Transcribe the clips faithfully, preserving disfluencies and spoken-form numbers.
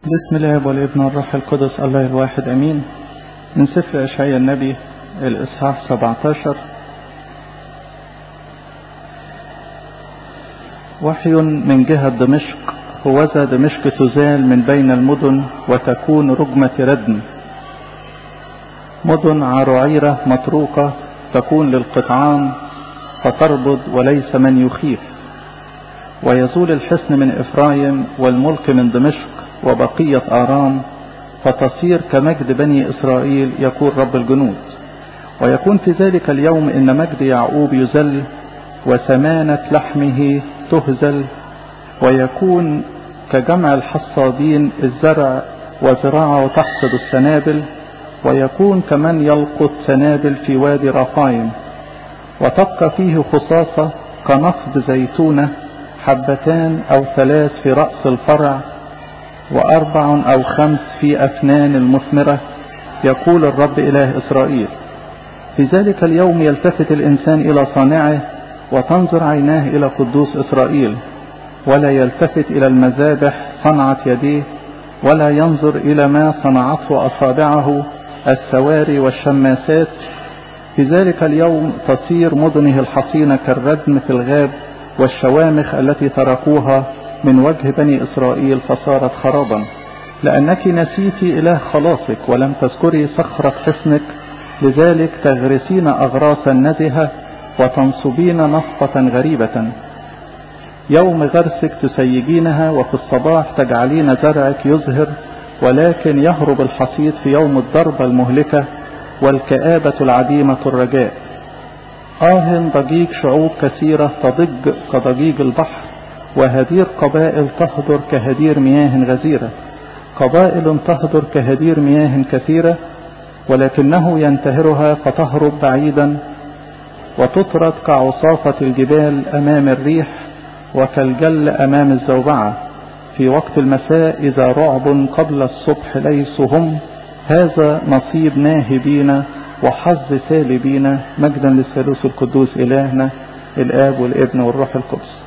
بسم الله والابن والروح القدس الله الواحد امين. من سفر اشعياء النبي الاصحاح سبعة عشر. وحي من جهة دمشق. هوذا دمشق تزال من بين المدن وتكون رجمة ردم، مدن عرعيرة مطروقة تكون للقطعان فتربض وليس من يخيف. ويزول الحصن من إفرايم والملك من دمشق وبقية آرام، فتصير كمجد بني إسرائيل يقول رب الجنود. ويكون في ذلك اليوم إن مجد يعقوب يزل وسمانة لحمه تهزل، ويكون كجمع الحصادين الزرع وزراعه تحصد السنابل، ويكون كمن يلقط سنابل في وادي رافايم. وتبقى فيه خصاصة كنفض زيتونة، حبتان أو ثلاث في رأس الفرع، وأربع أو خمس في أفنان المثمرة، يقول الرب إله إسرائيل. في ذلك اليوم يلتفت الإنسان إلى صانعه، وتنظر عيناه إلى قدوس إسرائيل، ولا يلتفت إلى المذابح صنعت يديه، ولا ينظر إلى ما صنعته أصابعه السواري والشماسات. في ذلك اليوم تصير مدنه الحصينة كالردم في الغاب، والشوامخ التي تركوها من وجه بني إسرائيل فصارت خرابا، لأنك نسيت إله خلاصك ولم تذكري صخرة حصنك. لذلك تغرسين أغراسا نزهة وتنصبين نصفة غريبة. يوم غرسك تسيجينها، وفي الصباح تجعلين زرعك يزهر، ولكن يهرب الحصيد في يوم الضربة المهلكة والكآبة العديمة الرجاء. آه ضجيج شعوب كثيرة تضج كضجيج البحر، وهدير قبائل تهدر كهدير مياه غزيرة. قبائل تهدر كهدير مياه كثيرة، ولكنه ينتهرها فتهرب بعيدا، وتطرد كعصافة الجبال أمام الريح، وكالجل أمام الزوبعة. في وقت المساء إذا رعب قبل الصبح ليسوا هم، هذا نصيب ناهبين وحظ سالبين. مجدا للثالوث القدوس إلهنا الآب والابن والروح القدس.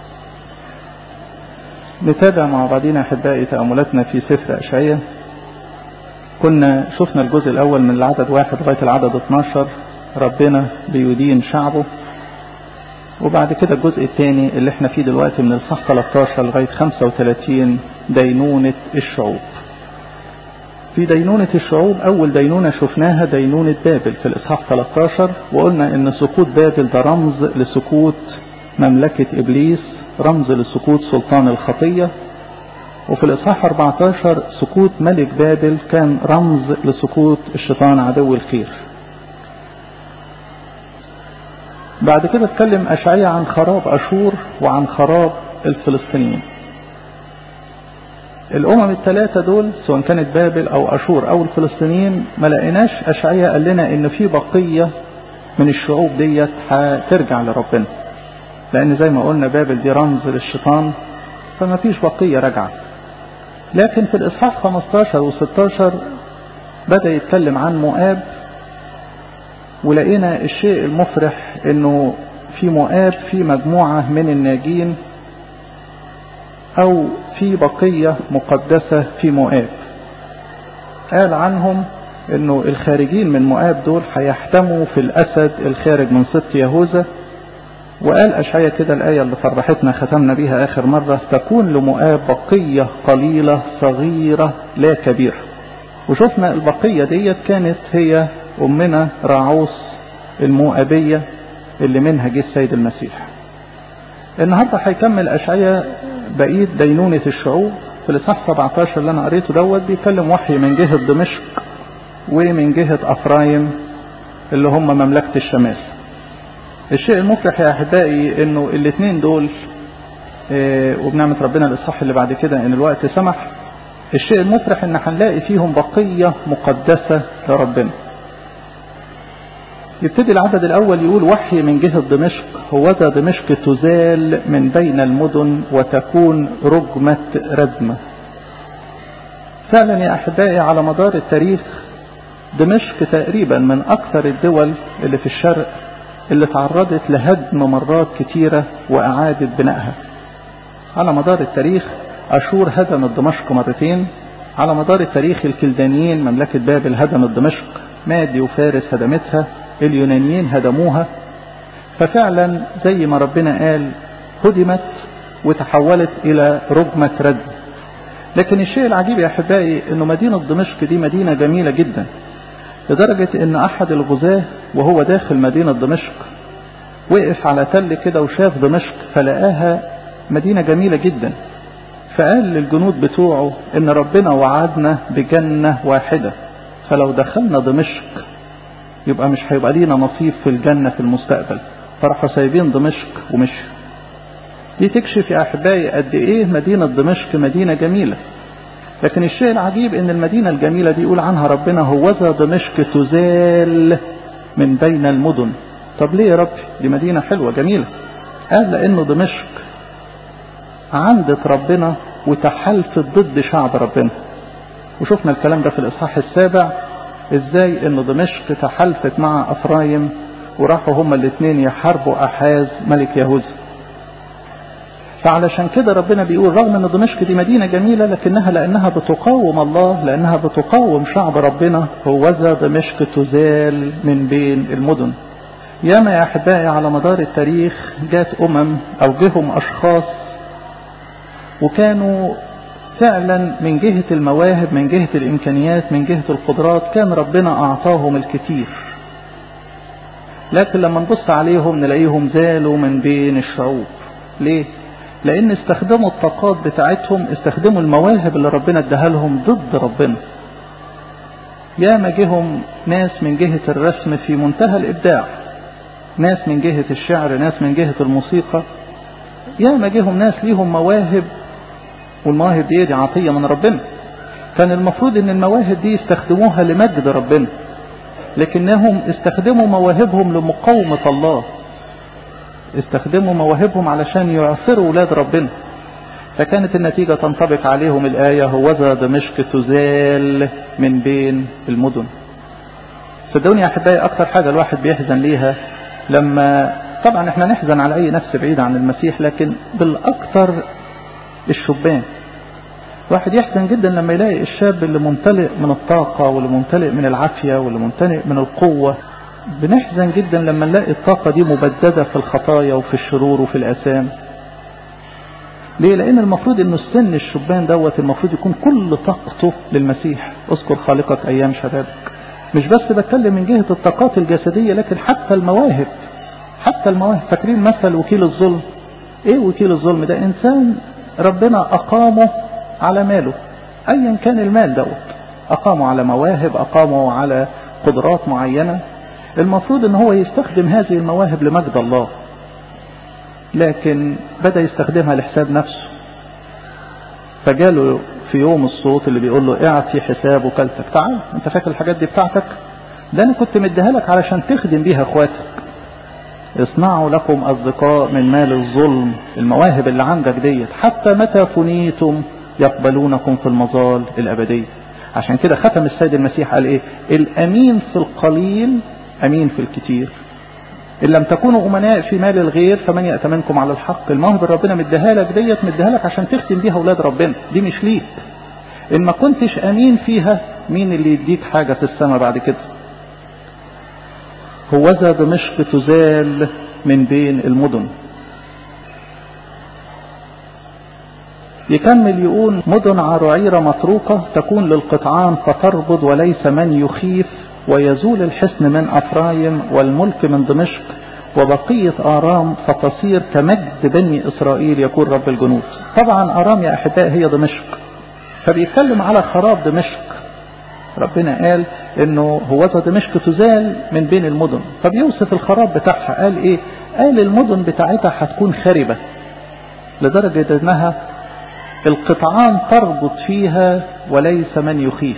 نتابع مع بعضنا أحبائي تأملاتنا في سفر أشعياء. كنا شفنا الجزء الأول من العدد واحد لغاية العدد اتناشر، ربنا بيدين شعبه. وبعد كده الجزء الثاني اللي احنا فيه دلوقتي من الصح ثلاثة عشر لغاية خمسة وثلاثين، دينونة الشعوب. في دينونة الشعوب أول دينونة شفناها دينونة بابل في الإصحاح ثلاثة عشر، وقلنا إن سقوط بابل ده رمز لسقوط مملكة إبليس، رمز لسقوط سلطان الخطية. وفي الإصحاح أربعة عشر سقوط ملك بابل كان رمز لسقوط الشيطان عدو الخير. بعد كده اتكلم أشعياء عن خراب أشور وعن خراب الفلسطينيين. الأمم الثلاثة دول سواء كانت بابل أو أشور أو الفلسطينيين، ما لقيناش أشعياء قال لنا إن في بقية من الشعوب ديت هترجع لربنا، لأن زي ما قلنا بابل دي رمز للشيطان، فما فيش بقية رجعة. لكن في الإصحاح خمستاشر وستاشر بدأ يتكلم عن مؤاب، ولقينا الشيء المفرح إنه في مؤاب في مجموعة من الناجين، أو في بقية مقدسة في مؤاب. قال عنهم إنه الخارجين من مؤاب دول هيحتموا في الأسد الخارج من سبط يهوذا. وقال أشعياء كده الآية اللي فرحتنا ختمنا بيها آخر مرة: تكون لمؤاب بقية قليلة صغيرة لا كبيرة. وشفنا البقية ديت كانت هي أمنا راعوس المؤابية اللي منها جه السيد المسيح. النهاردة هيكمل أشعياء بقية دينونة الشعوب. في الإصحاح سبعة عشر اللي أنا قريته دوت بيتكلم وحي من جهة دمشق ومن جهة أفرايم اللي هم مملكة الشمال. الشيء المفرح يا أحبائي إنه الاثنين دول اه وبنعمة ربنا الإصحاح اللي بعد كده إن الوقت سمح، الشيء المفرح إن هنلاقي فيهم بقية مقدسة لربنا. يبتدي العدد الأول يقول: وحي من جهة دمشق. هوذا دمشق تزال من بين المدن وتكون رجمة ردمة. فعلا يا أحبائي على مدار التاريخ دمشق تقريبا من أكثر الدول اللي في الشرق اللي تعرضت لهدم مرات كتيرة وأعادت بنائها. على مدار التاريخ أشور هدمت دمشق مرتين، على مدار التاريخ الكلدانيين مملكة بابل هدمت دمشق، مادي وفارس هدمتها، اليونانيين هدموها. ففعلا زي ما ربنا قال هدمت وتحولت إلى رجمة رد. لكن الشيء العجيب يا أحبائي أنه مدينة دمشق دي مدينة جميلة جدا، لدرجة أن أحد الغزاة وهو داخل مدينة دمشق وقف على تل كده وشاف دمشق فلقاها مدينة جميلة جدا، فقال للجنود بتوعه ان ربنا وعدنا بجنة واحدة، فلو دخلنا دمشق يبقى مش هيبقى لينا نصيب في الجنة في المستقبل. فراحوا سايبين دمشق ومشوا. دي تكشف يا أحبائي قد ايه مدينة دمشق مدينة جميلة. لكن الشيء العجيب ان المدينة الجميلة دي يقول عنها ربنا هوذا دمشق تزال من بين المدن. طب ليه يا رب؟ دي مدينة حلوة جميلة. قال لانه دمشق عندت ربنا وتحالفت ضد شعب ربنا. وشفنا الكلام ده في الإصحاح السابع ازاي ان دمشق تحالفت مع افرايم وراحوا هما الاثنين يحاربوا احاز ملك يهوذا. فعلشان كده ربنا بيقول رغم ان دمشق دي مدينة جميلة لكنها لانها بتقاوم الله، لانها بتقاوم شعب ربنا، هوذا دمشق تزال من بين المدن. ياما يا احبائي على مدار التاريخ جات امم او جهم اشخاص وكانوا فعلا من جهة المواهب، من جهة الامكانيات، من جهة القدرات كان ربنا اعطاهم الكثير، لكن لما نبص عليهم نلاقيهم زالوا من بين الشعوب. ليه؟ لان استخدموا الطاقات بتاعتهم، استخدموا المواهب اللي ربنا اداها لهم ضد ربنا. ياما جهم ناس من جهة الرسم في منتهى الابداع، ناس من جهة الشعر، ناس من جهة الموسيقى، ياما جهم ناس ليهم مواهب، والمواهب دي, دي عطية من ربنا. كان المفروض ان المواهب دي يستخدموها لمجد ربنا، لكنهم استخدموا مواهبهم لمقاومة الله، استخدموا مواهبهم علشان يعثروا ولاد ربنا. فكانت النتيجة تنطبق عليهم الآية هوذا دمشق تزال من بين المدن. صدقوني يا أحبائي أكتر حاجة الواحد بيحزن ليها لما طبعا احنا نحزن على أي نفس بعيدة عن المسيح، لكن بالأكثر الشبان. واحد يحزن جدا لما يلاقي الشاب اللي ممتلئ من الطاقة واللي ممتلئ من العافية واللي ممتلئ من القوة. بنحزن جدا لما نلاقي الطاقة دي مبددة في الخطايا وفي الشرور وفي الآثام. ليه؟ لأن المفروض إنه السن الشبان دوت المفروض يكون كل طاقته للمسيح. اذكر خالقك أيام شبابك. مش بس بتكلم من جهة الطاقات الجسدية، لكن حتى المواهب، حتى المواهب. فاكرين مثل وكيل الظلم؟ ايه وكيل الظلم ده؟ انسان ربنا اقامه على ماله، ايا كان المال دوت، اقامه على مواهب، اقامه على قدرات معينة. المفروض ان هو يستخدم هذه المواهب لمجد الله، لكن بدأ يستخدمها لحساب نفسه. فجاله في يوم الصوت اللي بيقول له اعطي حساب وكالتك، تعال انت فاكر الحاجات دي بتاعتك؟ ده انا كنت مديها لك علشان تخدم بيها اخواتك. اصنعوا لكم اصدقاء من مال الظلم، المواهب اللي عندك ديت حتى متى فنيتم يقبلونكم في المظال الابدية. عشان كده ختم السيد المسيح قال ايه؟ الامين في القليل امين في الكتير. ان لم تكونوا امناء في مال الغير فمن يأتمنكم على الحق. المواهب ربنا مديها لك ديت مديها لك عشان تخدم بيها اولاد ربنا، دي مش ليك. ان ما كنتش امين فيها مين اللي يديك حاجة في السماء بعد كده؟ هوذا دمشق تزال من بين المدن. يكمل يقول مدن عرعيرة متروكة تكون للقطعان فتربض وليس من يخيف، ويزول الحصن من أفرايم والملك من دمشق، وبقية آرام فتصير كمجد بني إسرائيل يقول رب الجنود. طبعا آرام يا أحباء هي دمشق، فبيتكلم على خراب دمشق. ربنا قال انه هوذا دمشق تزال من بين المدن، فبيوصف الخراب بتاعها. قال ايه؟ قال المدن بتاعتها هتكون خربة لدرجة انها القطعان تربط فيها وليس من يخيف.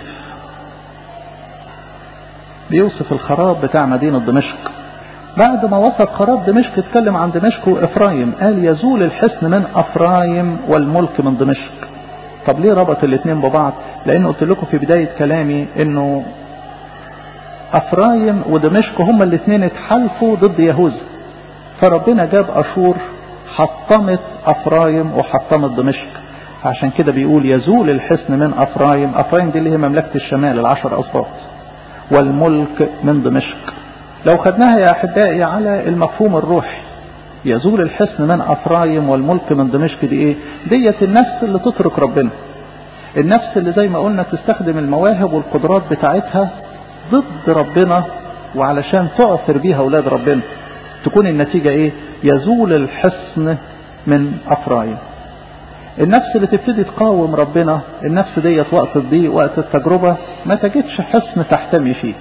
بيوصف الخراب بتاع مدينة دمشق. بعد ما وصف خراب دمشق اتكلم عن دمشق وإفرايم، قال يزول الحصن من أفرايم والملك من دمشق. طب ليه ربط الاثنين ببعض؟ لأنه قلت لكم في بداية كلامي انه أفرايم ودمشق هما الاثنين اتحالفوا ضد يهوذا، فربنا جاب أشور حطمت أفرايم وحطمت دمشق. عشان كده بيقول يزول الحصن من أفرايم. أفرايم دي اللي هي مملكة الشمال العشر أسباط، والملك من دمشق. لو خدناها يا أحبائي على المفهوم الروحي، يزول الحصن من أفرايم والملك من دمشق دي إيه؟ ديت النفس اللي تترك ربنا، النفس اللي زي ما قلنا تستخدم المواهب والقدرات بتاعتها ضد ربنا وعلشان تعثر بيها أولاد ربنا. تكون النتيجة إيه؟ يزول الحصن من أفرايم. النفس اللي تبتدي تقاوم ربنا، النفس ديت وقت الضيق وقت التجربة ما تجدش حصن تحتمي فيه.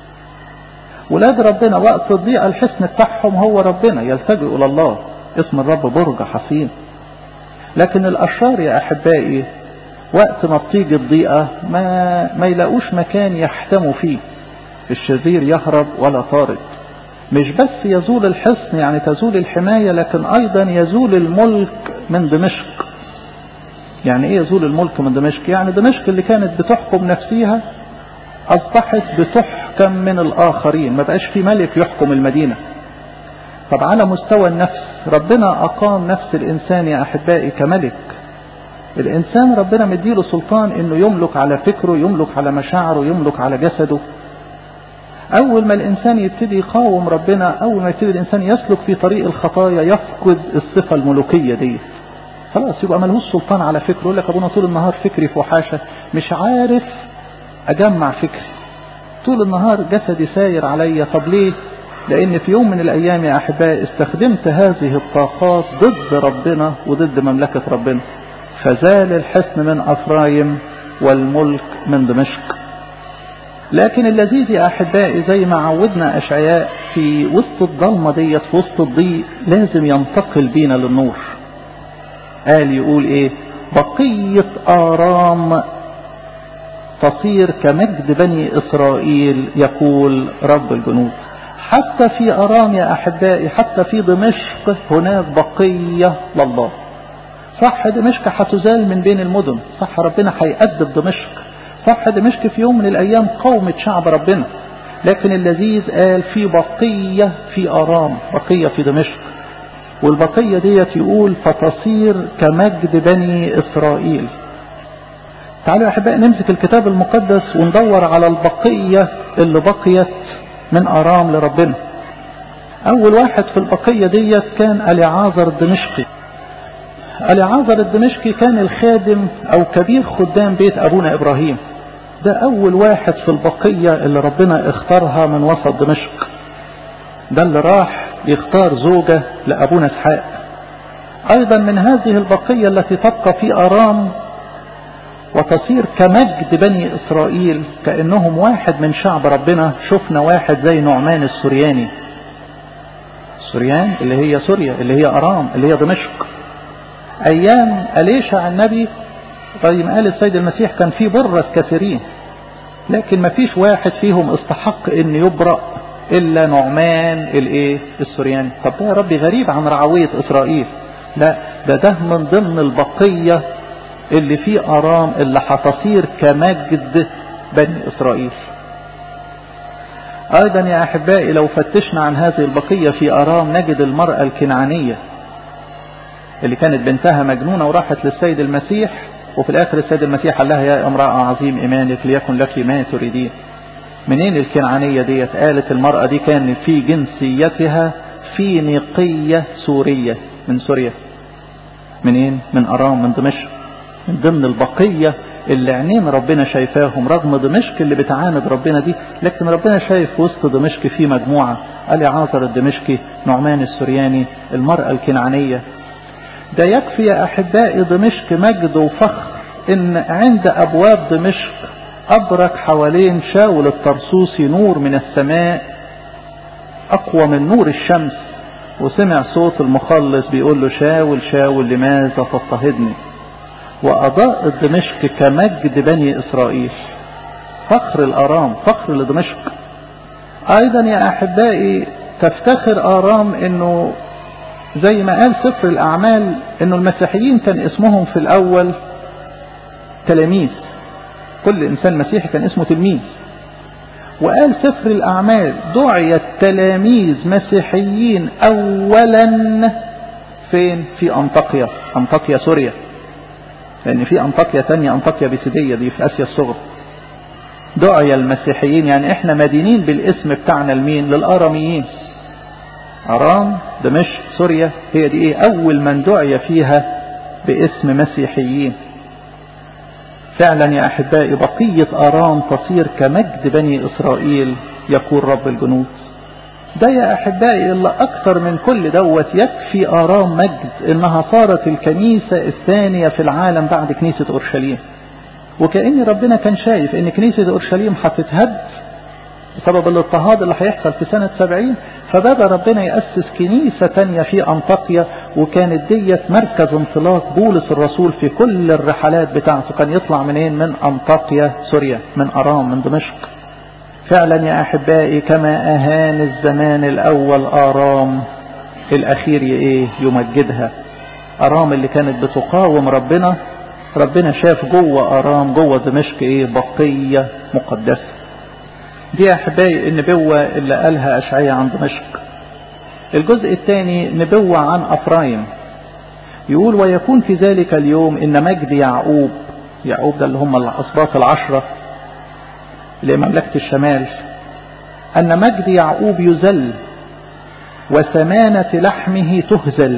ولاد ربنا وقت الضيق الحصن بتاعهم هو ربنا، يلتجئوا إلى الله، اسم الرب برج حصين. لكن الأشرار يا أحبائي وقت ما بتيجي الضيقة ما, ما يلاقوش مكان يحتموا فيه، الشرير يهرب ولا طارد. مش بس يزول الحصن يعني تزول الحماية، لكن أيضا يزول الملك من دمشق. يعني إيه يزول الملك من دمشق؟ يعني دمشق اللي كانت بتحكم نفسها أصبحت بتحكم من الآخرين، ما بقاش في ملك يحكم المدينة. طب على مستوى النفس ربنا أقام نفس الإنسان يا أحبائي كملك. الإنسان ربنا مديله سلطان إنه يملك على فكره، يملك على مشاعره، يملك على جسده. أول ما الإنسان يبتدي يقاوم ربنا، أول ما يبتدي الإنسان يسلك في طريق الخطايا يفقد الصفة الملوكية دي، خلاص يبقى ملهوش سلطان على فكره. يقول لك أبونا طول النهار فكري في وحاشة، مش عارف أجمع فكري، طول النهار جسدي ساير عليا. طب ليه؟ لأن في يوم من الأيام يا أحبائي استخدمت هذه الطاقات ضد ربنا وضد مملكة ربنا، فزال الحصن من أفرايم والملك من دمشق. لكن اللذيذ يا أحبائي زي ما عودنا أشعياء في وسط الظلمة ديت، في وسط الضيق لازم ينتقل بينا للنور. قال يقول إيه؟ بقية آرام تصير كمجد بني إسرائيل يقول رب الجنود. حتى في آرام يا أحبائي، حتى في دمشق هناك بقية لله. صح دمشق هتزال من بين المدن، صح ربنا هيأدب دمشق، صح دمشق في يوم من الأيام قومة شعب ربنا، لكن اللذيذ قال في بقية في آرام، بقية في دمشق. والبقية ديت يقول فتصير كمجد بني إسرائيل. تعالوا يا أحبائي نمسك الكتاب المقدس وندور على البقية اللي بقيت من آرام لربنا. أول واحد في البقية ديت كان أليعازر الدمشقي. أليعازر الدمشقي كان الخادم أو كبير خدام بيت أبونا إبراهيم. ده أول واحد في البقية اللي ربنا اختارها من وسط دمشق. ده اللي راح يختار زوجة لأبونا إسحاق. أيضا من هذه البقية التي تبقى في آرام وتصير كمجد بني إسرائيل، كأنهم واحد من شعب ربنا. شفنا واحد زي نعمان السورياني، السوريان اللي هي سوريا، اللي هي أرام، اللي هي دمشق. أيام أليشع النبي زي ما قال السيد المسيح كان في برة كثيرين، لكن ما فيش واحد فيهم استحق ان يبرأ إلا نعمان الايه السورياني. طب ده يا ربي غريب عن رعوية إسرائيل. لا، ده ده من ضمن البقية اللي في آرام اللي هتصير كمجد بني إسرائيل. أيضا يا أحبائي لو فتشنا عن هذه البقية في آرام نجد المرأة الكنعانية اللي كانت بنتها مجنونة وراحت للسيد المسيح، وفي الآخر السيد المسيح قال لها يا امرأة عظيم إيمانك ليكن لك ما تريدين. منين الكنعانية ديت؟ قالت المرأة دي كان في جنسيتها فينيقية سورية، من سوريا. منين؟ من أرام، من دمشق، من ضمن البقية اللي عينين ربنا شايفاهم رغم دمشق اللي بتعاند ربنا دي، لكن ربنا شايف وسط دمشق في مجموعة، أليعازر الدمشقي، نعمان السورياني، المرأة الكنعانية. ده يكفي يا أحبائي دمشق مجد وفخر إن عند أبواب دمشق أبرك حوالين شاول الطرسوسي نور من السماء أقوى من نور الشمس، وسمع صوت المخلص بيقول له شاول شاول لماذا تضطهدني؟ وأضاء دمشق كمجد بني إسرائيل. فخر الآرام، فخر لدمشق. أيضا يا أحبائي تفتخر آرام إنه زي ما قال سفر الأعمال إنه المسيحيين كان اسمهم في الأول تلاميذ، كل إنسان مسيحي كان اسمه تلميذ. وقال سفر الأعمال دعي التلاميذ مسيحيين أولا فين؟ في أنطاكيا، أنطاكيا سوريا. لأن في أنطاكيا تانية، أنطاكيا بيسيدية دي في آسيا الصغرى. دعي المسيحيين، يعني احنا مدينين بالاسم بتاعنا لمين؟ للآراميين. أرام دمشق سوريا هي دي ايه أول من دعي فيها باسم مسيحيين. فعلا يا أحبائي بقية أرام تصير كمجد بني إسرائيل يقول رب الجنود. ده يا أحبائي إلا أكثر من كل دوت يكفي أرام مجد إنها صارت الكنيسة الثانية في العالم بعد كنيسة أورشليم. وكأن ربنا كان شايف إن كنيسة أورشليم هتتهد بسبب الاضطهاد اللي هيحصل في سنة سبعين، فبدأ ربنا يأسس كنيسة تانية في أنطاكيا، وكانت ديت مركز انطلاق بولس الرسول في كل الرحلات بتاعته. كان يطلع منين؟ من أنطاكيا سوريا، من أرام، من دمشق. فعلا يا أحبائي كما أهان الزمان الأول آرام، الأخير إيه؟ يمجدها. أرام اللي كانت بتقاوم ربنا، ربنا شاف جوه أرام جوه دمشق إيه؟ بقية مقدسة. دي يا أحبائي النبوة اللي قالها أشعياء عن دمشق. الجزء الثاني نبوة عن أفرايم، يقول ويكون في ذلك اليوم إن مجد يعقوب، يعقوب ده اللي هم الأسباط العشرة لمملكة الشمال، أن مجد يعقوب يزل وثمانة لحمه تهزل،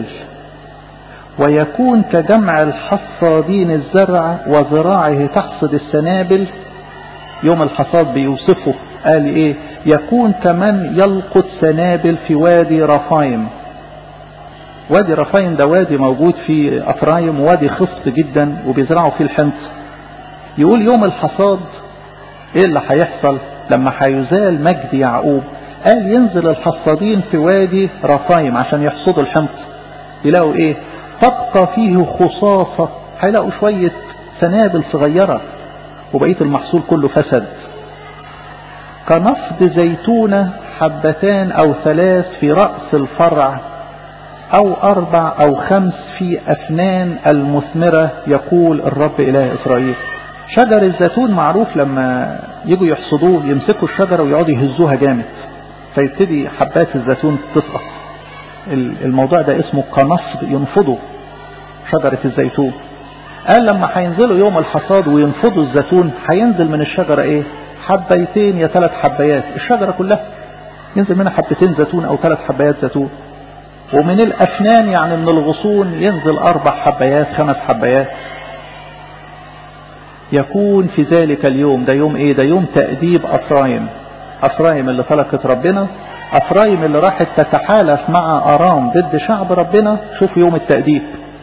ويكون كجمع الحصادين الزرع وزراعه تحصد السنابل. يوم الحصاد بيوصفه قال ايه؟ يكون كمن يلقط سنابل في وادي رفايم. وادي رفايم ده وادي موجود في أفرايم، وادي خصب جدا وبيزرعوا فيه الحنطة. يقول يوم الحصاد ايه اللي هيحصل لما هيزال مجد يعقوب؟ قال ينزل الحصادين في وادي رفايم عشان يحصدوا الحنطة، يلاقوا ايه؟ تبقى فيه خصاصة، هيلاقوا شوية سنابل صغيرة وبقية المحصول كله فسد. كنفض زيتونة حبتان أو ثلاث في رأس الفرع، أو أربع أو خمس في أفنان المثمرة، يقول الرب إله إسرائيل. شجر الزيتون معروف لما يجوا يحصدوه يمسكوا الشجرة ويقعدوا يهزوها جامد فيبتدي حبات الزيتون تسقط. الموضوع ده اسمه كنفض، ينفضوا شجرة الزيتون. قال لما هينزلوا يوم الحصاد وينفضوا الزيتون هينزل من الشجرة ايه؟ حبيتين يا ثلاث حبايات، الشجرة كلها ينزل منها حبتين زيتون او ثلاث حبايات زيتون. ومن الافنان يعني من الغصون ينزل اربع حبايات خمس حبايات. يكون في ذلك اليوم، ده يوم ايه؟ ده يوم تأديب أفرايم. أفرايم اللي تركت ربنا، أفرايم اللي راحت تتحالف مع أرام ضد شعب ربنا. شوف يوم التأديب.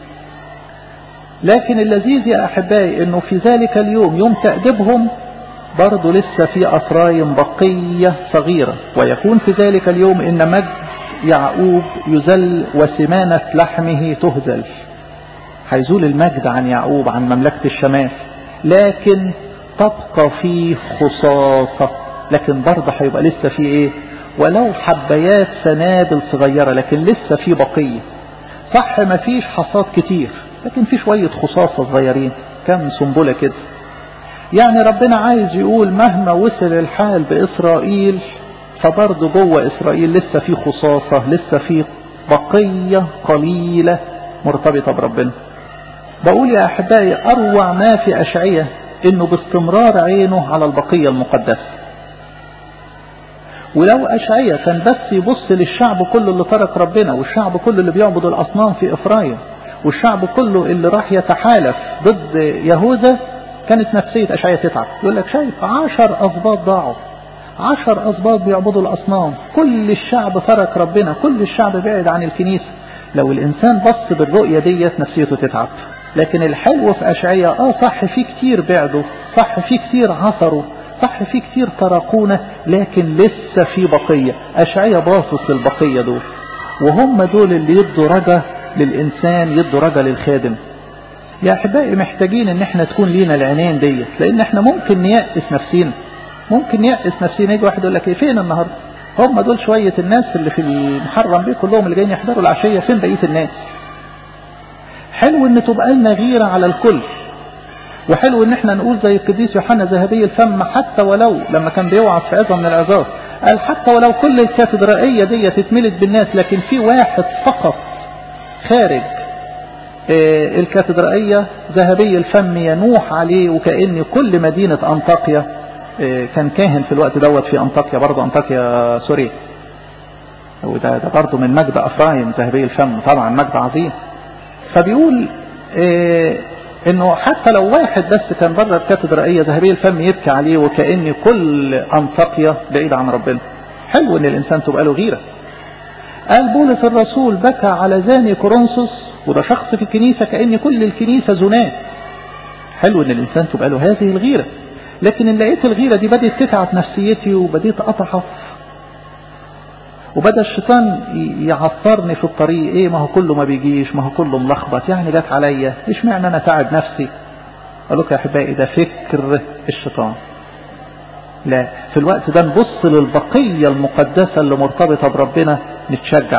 لكن اللذيذ يا أحبائي انه في ذلك اليوم يوم تأديبهم برضو لسه في أفرايم بقية صغيرة. ويكون في ذلك اليوم ان مجد يعقوب يزل وسمانة لحمه تهزل. هيزول المجد عن يعقوب، عن مملكة الشمال، لكن تبقى فيه خصاصة. لكن برضه هيبقى لسه فيه ايه؟ ولو حبايات سنابل صغيرة، لكن لسه فيه بقية. صح ما فيش حصاد كتير، لكن في شوية خصاصة صغيرين، كم سنبلة كده. يعني ربنا عايز يقول مهما وصل الحال بإسرائيل فبرضه جوه إسرائيل لسه في خصاصة، لسه في بقية قليلة مرتبطة بربنا. بقول يا أحبائي أروع ما في أشعياء إنه باستمرار عينه على البقية المقدسة. ولو أشعياء كان بس يبص للشعب كله اللي ترك ربنا، والشعب كله اللي بيعبد الأصنام في إفرايم، والشعب كله اللي راح يتحالف ضد يهوذا، كانت نفسية أشعياء تتعب. يقول لك شايف عشر أسباط ضاعوا، عشر أسباط بيعبدوا الأصنام، كل الشعب ترك ربنا، كل الشعب بعد عن الكنيسة. لو الإنسان بص بالرؤية ديت نفسيته تتعب. لكن الحلو في أشعياء اه صح في كتير بعدوا، صح في كتير عثروا، صح في كتير تركونا، لكن لسه في بقية. أشعياء باصص البقية دول، وهم دول اللي يدوا رجا للإنسان، يدوا رجا للخادم. يا أحبائي محتاجين ان احنا تكون لينا العينين ديت، لان احنا ممكن نيأس نفسينا، ممكن نيأس نفسينا. يجي واحد يقول لك ايه فين النهارده؟ هم دول شوية الناس اللي في المحرم بيه كلهم اللي جايين يحضروا العشية، فين بقية الناس؟ حلو ان تبقى لنا غيرة على الكل، وحلو ان احنا نقول زي القديس يوحنا ذهبي الفم، حتى ولو لما كان بيوعظ في عظة من العظات قال حتى ولو كل الكاتدرائية دي تتملت بالناس، لكن في واحد فقط خارج آه الكاتدرائية ذهبي الفم ينوح عليه، وكأن كل مدينة أنطاكيا آه كان كاهن في الوقت دوت في أنطاكيا، برضه أنطاكيا سوريا، وده ده برضه من مجد أفرايم ذهبي الفم، طبعا مجد عظيم. فبيقول آه انه حتى لو واحد بس كان بره الكاتدرائية ذهبي الفم يبكي عليه، وكأن كل أنطاكيا بعيد عن ربنا. حلو ان الانسان تبقى له غيرة. قال بولس الرسول بكى على زاني كورنثوس، وده شخص في الكنيسة كأن كل الكنيسة زنات. حلو ان الانسان تبقى له هذه الغيرة. لكن ان لقيت الغيرة دي بدأت تتعب نفسيتي، وبدأت أضعف، وبدأ الشيطان يعثرني في الطريق. ايه ما هو كله ما بيجيش، ما هو كله ملخبط، يعني جات عليا، ايش معنى انا تعب نفسي؟ قال لك يا احبائي ده فكر الشيطان. لا، في الوقت ده نبص للبقية المقدسة اللي مرتبطة بربنا نتشجع.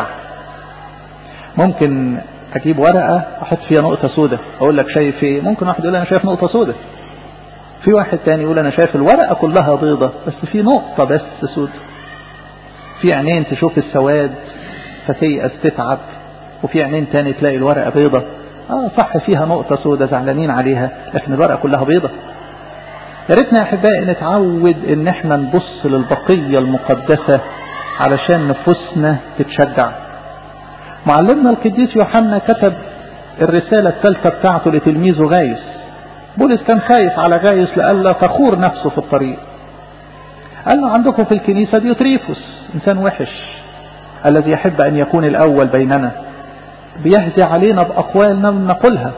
ممكن اجيب ورقة احط فيها نقطة سودة، اقول لك شايف ايه؟ ممكن واحد يقول انا شايف نقطة سودة، في واحد تاني يقول انا شايف الورقة كلها بيضة بس في نقطة بس سودة. في عينين تشوف السواد فتيأس تتعب، وفي عينين تاني تلاقي الورقة بيضة، اه صح فيها نقطة سودة زعلانين عليها، لكن الورقة كلها بيضة. يا ريتنا يا احبائي نتعود ان احنا نبص للبقية المقدسة علشان نفوسنا تتشجع. معلمنا القديس يوحنا كتب الرسالة الثالثة بتاعته لتلميذه غايوس. بولس كان خايف على غايوس لألا تخور نفسه في الطريق. قال له عندكم في الكنيسة ديوتريفوس إنسان وحش الذي يحب أن يكون الأول بيننا، بيهزي علينا بأقوال لم نقولها،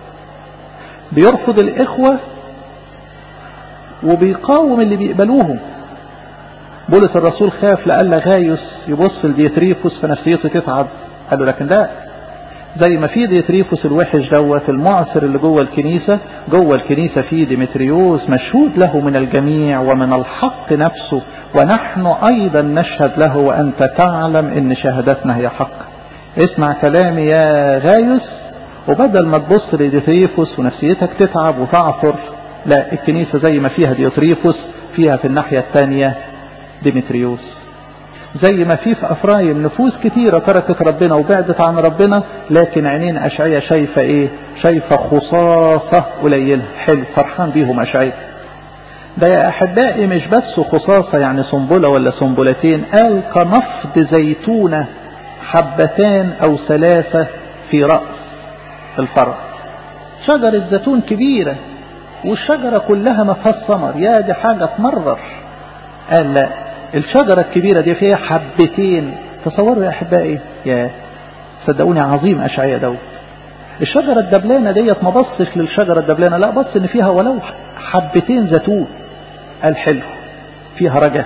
بيرفض الإخوة وبيقاوم اللي بيقبلوهم. بولس الرسول خاف لألا غايوس يبص لديوتريفوس فنفسيته تتعب. قال له لكن لا، زي ما في ديوتريفوس الوحش دوت المعصر اللي جوه الكنيسة، جوه الكنيسة في ديمتريوس مشهود له من الجميع ومن الحق نفسه، ونحن أيضا نشهد له، وأنت تعلم إن شهادتنا هي حق. اسمع كلامي يا غايوس، وبدل ما تبص لديوتريفوس ونفسيتك تتعب وتعثر، لا، الكنيسة زي ما فيها ديوتريفوس فيها في الناحية الثانية ديمتريوس. زي ما في في أفرايم نفوس كتيرة تركت ربنا وبعدت عن ربنا، لكن عينين أشعية شايفة ايه؟ شايفة خصاصة قليلة. حلو، فرحان بيهم أشعية. ده يا أحبائي مش بس خصاصة يعني سنبلة ولا سنبلتين، قال كنفض زيتونة حبتان أو ثلاثة في رأس الفرع. شجرة زيتون كبيرة والشجرة كلها ما فيهاش ثمر، يا دي حاجة تمرر. قال لا، الشجرة الكبيرة دي فيها حبتين. تصوروا يا أحبائي، يا صدقوني عظيم أشعياء داود. الشجرة الدبلانة ديت ما بصش للشجرة الدبلانة، لا، بص إن فيها ولو حبتين زيتون. قال حلو، فيها رجاء.